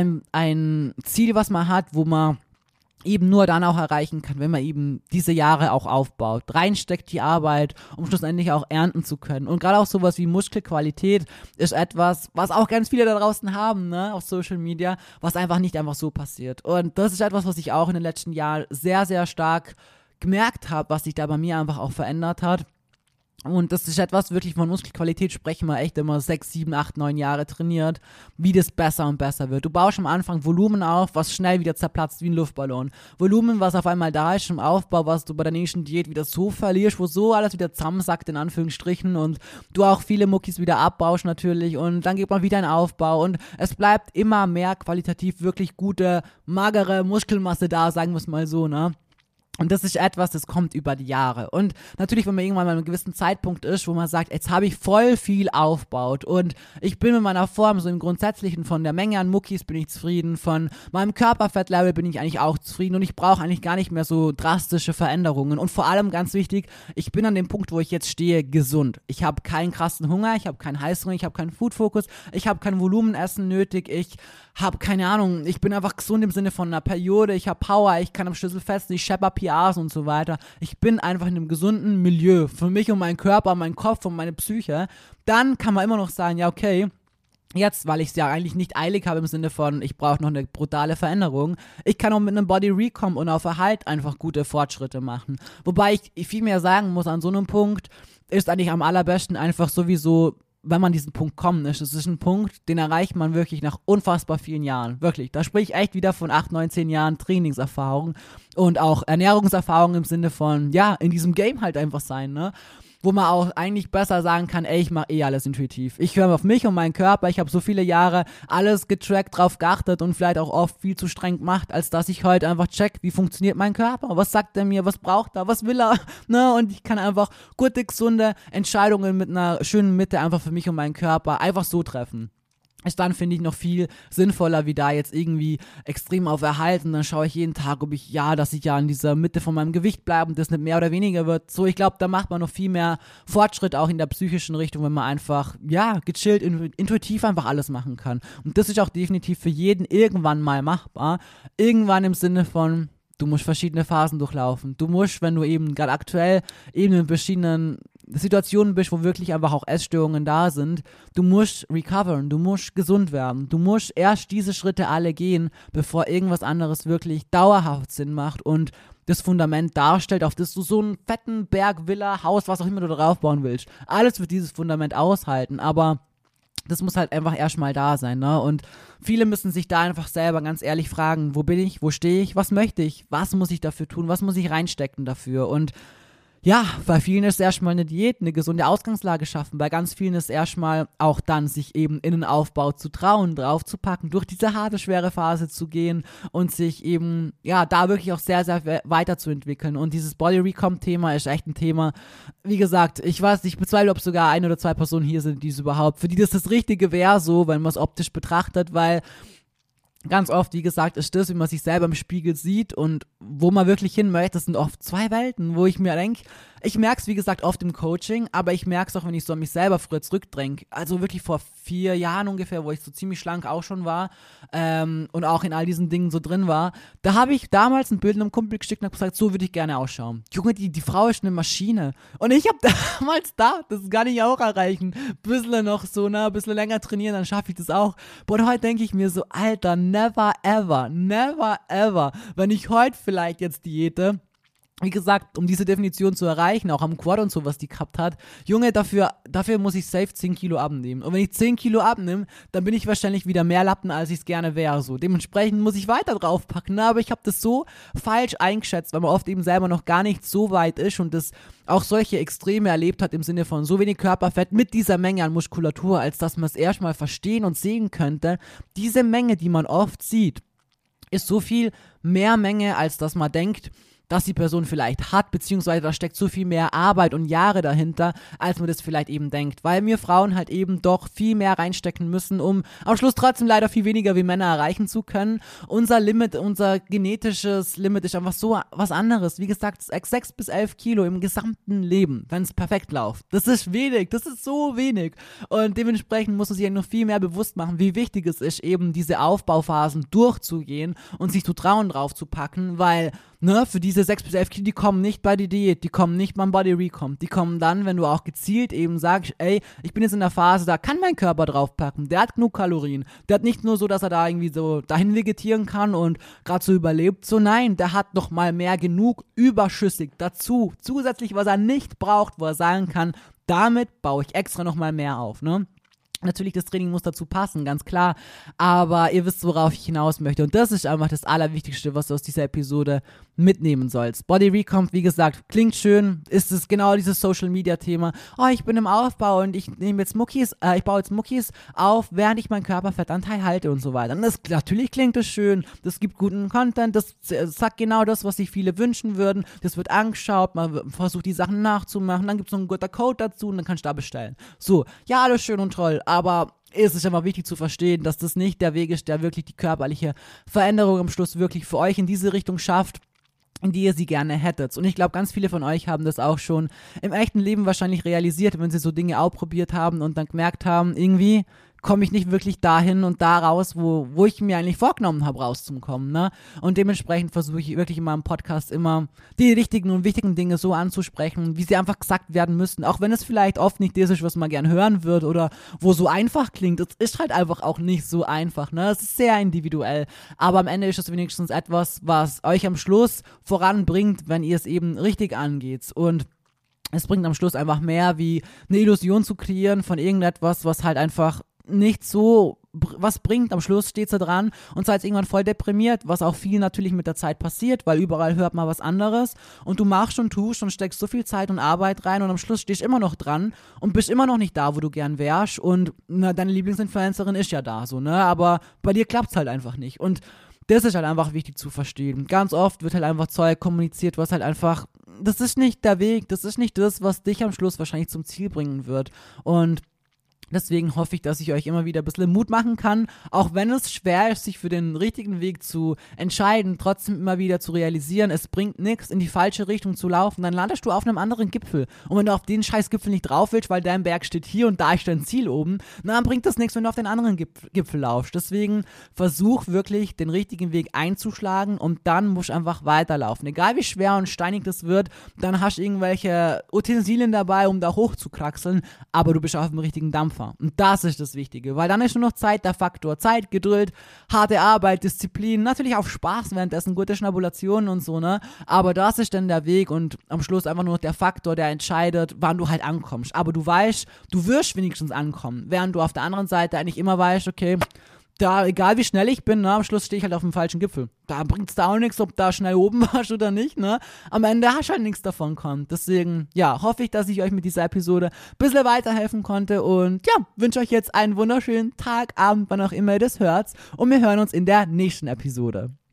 ein Ziel, was man hat, wo man eben nur dann auch erreichen kann, wenn man eben diese Jahre auch aufbaut, reinsteckt die Arbeit, um schlussendlich auch ernten zu können. Und gerade auch sowas wie Muskelqualität ist etwas, was auch ganz viele da draußen haben, ne, auf Social Media, was einfach nicht einfach so passiert. Und das ist etwas, was ich auch in den letzten Jahren sehr, sehr stark gemerkt habe, was sich da bei mir einfach auch verändert hat. Und das ist etwas, wirklich von Muskelqualität sprechen wir echt immer 6, 7, 8, 9 Jahre trainiert, wie das besser und besser wird. Du baust am Anfang Volumen auf, was schnell wieder zerplatzt wie ein Luftballon. Volumen, was auf einmal da ist im Aufbau, was du bei der nächsten Diät wieder so verlierst, wo so alles wieder zusammensackt, in Anführungsstrichen, und du auch viele Muckis wieder abbaust natürlich und dann geht man wieder in Aufbau und es bleibt immer mehr qualitativ wirklich gute, magere Muskelmasse da, sagen wir es mal so, ne? Und das ist etwas, das kommt über die Jahre. Und natürlich, wenn man irgendwann mal an einem gewissen Zeitpunkt ist, wo man sagt, jetzt habe ich voll viel aufgebaut und ich bin mit meiner Form so im Grundsätzlichen von der Menge an Muckis bin ich zufrieden, von meinem Körperfettlevel bin ich eigentlich auch zufrieden und ich brauche eigentlich gar nicht mehr so drastische Veränderungen. Und vor allem, ganz wichtig, ich bin an dem Punkt, wo ich jetzt stehe, gesund. Ich habe keinen krassen Hunger, ich habe keinen Heißhunger, ich habe keinen Food-Fokus, ich habe kein Volumenessen nötig, ich habe keine Ahnung, ich bin einfach gesund im Sinne von einer Periode, ich habe Power, ich kann am Schlüssel fest, ich schepper PRs und so weiter. Ich bin einfach in einem gesunden Milieu für mich und meinen Körper, meinen Kopf und meine Psyche. Dann kann man immer noch sagen, ja okay, jetzt, weil ich es ja eigentlich nicht eilig habe im Sinne von, ich brauche noch eine brutale Veränderung, ich kann auch mit einem Body Recomp und auf Erhalt einfach gute Fortschritte machen. Wobei ich viel mehr sagen muss, an so einem Punkt ist eigentlich am allerbesten einfach sowieso, wenn man diesen Punkt kommen ist. Das ist ein Punkt, den erreicht man wirklich nach unfassbar vielen Jahren. Wirklich. Da spreche ich echt wieder von 8, 9, 10 Jahren Trainingserfahrung und auch Ernährungserfahrung im Sinne von, ja, in diesem Game halt einfach sein, ne? wo man auch eigentlich besser sagen kann, ey, ich mache eh alles intuitiv. Ich höre auf mich und meinen Körper, ich habe so viele Jahre alles getrackt, drauf geachtet und vielleicht auch oft viel zu streng gemacht, als dass ich heute einfach check, wie funktioniert mein Körper, was sagt er mir, was braucht er, was will er, ne? Und ich kann einfach gute, gesunde Entscheidungen mit einer schönen Mitte einfach für mich und meinen Körper einfach so treffen. Ist dann, finde ich, noch viel sinnvoller, wie da jetzt irgendwie extrem auf Erhalt und dann schaue ich jeden Tag, dass ich ja in dieser Mitte von meinem Gewicht bleibe und das nicht mehr oder weniger wird. So, ich glaube, da macht man noch viel mehr Fortschritt auch in der psychischen Richtung, wenn man einfach, gechillt, intuitiv einfach alles machen kann. Und das ist auch definitiv für jeden irgendwann mal machbar. Irgendwann im Sinne von, du musst verschiedene Phasen durchlaufen. Du musst, wenn du eben gerade aktuell eben in verschiedenen Situationen bist, wo wirklich einfach auch Essstörungen da sind, du musst recoveren, du musst gesund werden. Du musst erst diese Schritte alle gehen, bevor irgendwas anderes wirklich dauerhaft Sinn macht und das Fundament darstellt, auf das du so einen fetten Berg, Villa, Haus, was auch immer du darauf bauen willst. Alles wird dieses Fundament aushalten, aber das muss halt einfach erstmal da sein, ne? Und viele müssen sich da einfach selber ganz ehrlich fragen, wo bin ich, wo stehe ich, was möchte ich, was muss ich dafür tun, was muss ich reinstecken dafür und ja, bei vielen ist erstmal eine Diät, eine gesunde Ausgangslage schaffen. Bei ganz vielen ist erstmal auch dann, sich eben in den Aufbau zu trauen, draufzupacken, durch diese harte, schwere Phase zu gehen und sich eben, da wirklich auch sehr, sehr weiterzuentwickeln. Und dieses Body Recomp-Thema ist echt ein Thema. Wie gesagt, ich bezweifle, ob sogar 1 oder 2 Personen hier sind, die es überhaupt, für die das Richtige wäre, so, wenn man es optisch betrachtet, weil ganz oft, wie gesagt, ist das, wie man sich selber im Spiegel sieht und wo man wirklich hin möchte, das sind oft 2 Welten, wo ich mir denke, ich merke es, wie gesagt, oft im Coaching, aber ich merke es auch, wenn ich so an mich selber früher zurückdenke. Also wirklich vor 4 Jahren ungefähr, wo ich so ziemlich schlank auch schon war und auch in all diesen Dingen so drin war. Da habe ich damals ein Bild einem Kumpel geschickt und habe gesagt, so würde ich gerne ausschauen. Junge, die Frau ist eine Maschine. Und ich habe damals das kann ich auch erreichen. Bisschen noch so, ein bisschen länger trainieren, dann schaffe ich das auch. Boah, heute denke ich mir so, Alter, never ever, wenn ich heute vielleicht jetzt diäte, wie gesagt, um diese Definition zu erreichen, auch am Quad und so, was die gehabt hat, Junge, dafür muss ich safe 10 Kilo abnehmen. Und wenn ich 10 Kilo abnehme, dann bin ich wahrscheinlich wieder mehr Lappen, als ich es gerne wäre. So. Dementsprechend muss ich weiter draufpacken. Aber ich habe das so falsch eingeschätzt, weil man oft eben selber noch gar nicht so weit ist und das auch solche Extreme erlebt hat im Sinne von so wenig Körperfett mit dieser Menge an Muskulatur, als dass man es erstmal verstehen und sehen könnte. Diese Menge, die man oft sieht, ist so viel mehr Menge, als dass man denkt, dass die Person vielleicht hat, beziehungsweise da steckt so viel mehr Arbeit und Jahre dahinter, als man das vielleicht eben denkt, weil wir Frauen halt eben doch viel mehr reinstecken müssen, um am Schluss trotzdem leider viel weniger wie Männer erreichen zu können. Unser Limit, unser genetisches Limit ist einfach so was anderes. Wie gesagt, 6 bis 11 Kilo im gesamten Leben, wenn es perfekt läuft. Das ist wenig, das ist so wenig und dementsprechend muss man sich ja noch viel mehr bewusst machen, wie wichtig es ist, eben diese Aufbauphasen durchzugehen und sich zu trauen, drauf zu packen, weil für diese 6 bis 11 Kilo, die kommen nicht bei der Diät, die kommen nicht beim Body Recomp, die kommen dann, wenn du auch gezielt eben sagst, ey, ich bin jetzt in der Phase, da kann mein Körper draufpacken, der hat genug Kalorien, der hat nicht nur so, dass er da irgendwie so dahin vegetieren kann und gerade so überlebt, so nein, der hat noch mal mehr genug überschüssig dazu, zusätzlich, was er nicht braucht, wo er sagen kann, damit baue ich extra noch mal mehr auf, ne? Natürlich, das Training muss dazu passen, ganz klar, aber ihr wisst, worauf ich hinaus möchte und das ist einfach das Allerwichtigste, was du aus dieser Episode mitnehmen sollst. Body Recomp, wie gesagt, klingt schön, ist es genau dieses Social-Media-Thema, oh, ich bin im Aufbau und ich baue jetzt Muckis auf, während ich meinen Körperfettanteil halte und so weiter. Und natürlich klingt das schön, das gibt guten Content, das sagt genau das, was sich viele wünschen würden, das wird angeschaut, man versucht die Sachen nachzumachen, dann gibt es noch einen guten Code dazu und dann kannst du da bestellen. So, ja, alles schön und toll, aber es ist einfach wichtig zu verstehen, dass das nicht der Weg ist, der wirklich die körperliche Veränderung am Schluss wirklich für euch in diese Richtung schafft, in die ihr sie gerne hättet. Und ich glaube, ganz viele von euch haben das auch schon im echten Leben wahrscheinlich realisiert, wenn sie so Dinge ausprobiert haben und dann gemerkt haben, irgendwie komme ich nicht wirklich dahin und da raus, wo ich mir eigentlich vorgenommen habe, rauszukommen, ne? Und dementsprechend versuche ich wirklich in meinem Podcast immer die richtigen und wichtigen Dinge so anzusprechen, wie sie einfach gesagt werden müssen, auch wenn es vielleicht oft nicht das ist, was man gern hören würde oder wo so einfach klingt. Es ist halt einfach auch nicht so einfach, ne? Es ist sehr individuell, aber am Ende ist es wenigstens etwas, was euch am Schluss voranbringt, wenn ihr es eben richtig angeht und es bringt am Schluss einfach mehr, wie eine Illusion zu kreieren von irgendetwas, was halt einfach nicht so was bringt, am Schluss steht sie dran und seid irgendwann voll deprimiert, was auch viel natürlich mit der Zeit passiert, weil überall hört man was anderes und du machst und tust und steckst so viel Zeit und Arbeit rein und am Schluss stehst immer noch dran und bist immer noch nicht da, wo du gern wärst und deine Lieblingsinfluencerin ist ja da, so, ne, aber bei dir klappt's halt einfach nicht und das ist halt einfach wichtig zu verstehen. Ganz oft wird halt einfach Zeug kommuniziert, was halt einfach, das ist nicht der Weg, das ist nicht das, was dich am Schluss wahrscheinlich zum Ziel bringen wird. Und deswegen hoffe ich, dass ich euch immer wieder ein bisschen Mut machen kann, auch wenn es schwer ist, sich für den richtigen Weg zu entscheiden, trotzdem immer wieder zu realisieren, es bringt nichts, in die falsche Richtung zu laufen, dann landest du auf einem anderen Gipfel. Und wenn du auf den scheiß Gipfel nicht drauf willst, weil dein Berg steht hier und da ist dein Ziel oben, dann bringt das nichts, wenn du auf den anderen Gipfel laufst. Deswegen versuch wirklich, den richtigen Weg einzuschlagen und dann musst du einfach weiterlaufen. Egal wie schwer und steinig das wird, dann hast du irgendwelche Utensilien dabei, um da hoch zu kraxeln, aber du bist auf dem richtigen Dampfer. Und das ist das Wichtige, weil dann ist nur noch Zeit der Faktor. Zeit, Geduld, harte Arbeit, Disziplin, natürlich auch Spaß währenddessen, gute Schnabulationen und so, ne? Aber das ist dann der Weg und am Schluss einfach nur noch der Faktor, der entscheidet, wann du halt ankommst. Aber du weißt, du wirst wenigstens ankommen, während du auf der anderen Seite eigentlich immer weißt, okay, da, egal wie schnell ich bin, ne, am Schluss stehe ich halt auf dem falschen Gipfel. Da bringt es da auch nichts, ob da schnell oben warst oder nicht, ne. Am Ende hast du halt nichts davon kommt. Deswegen, ja, hoffe ich, dass ich euch mit dieser Episode ein bisschen weiterhelfen konnte und ja, wünsche euch jetzt einen wunderschönen Tag, Abend, wann auch immer ihr das hört und wir hören uns in der nächsten Episode.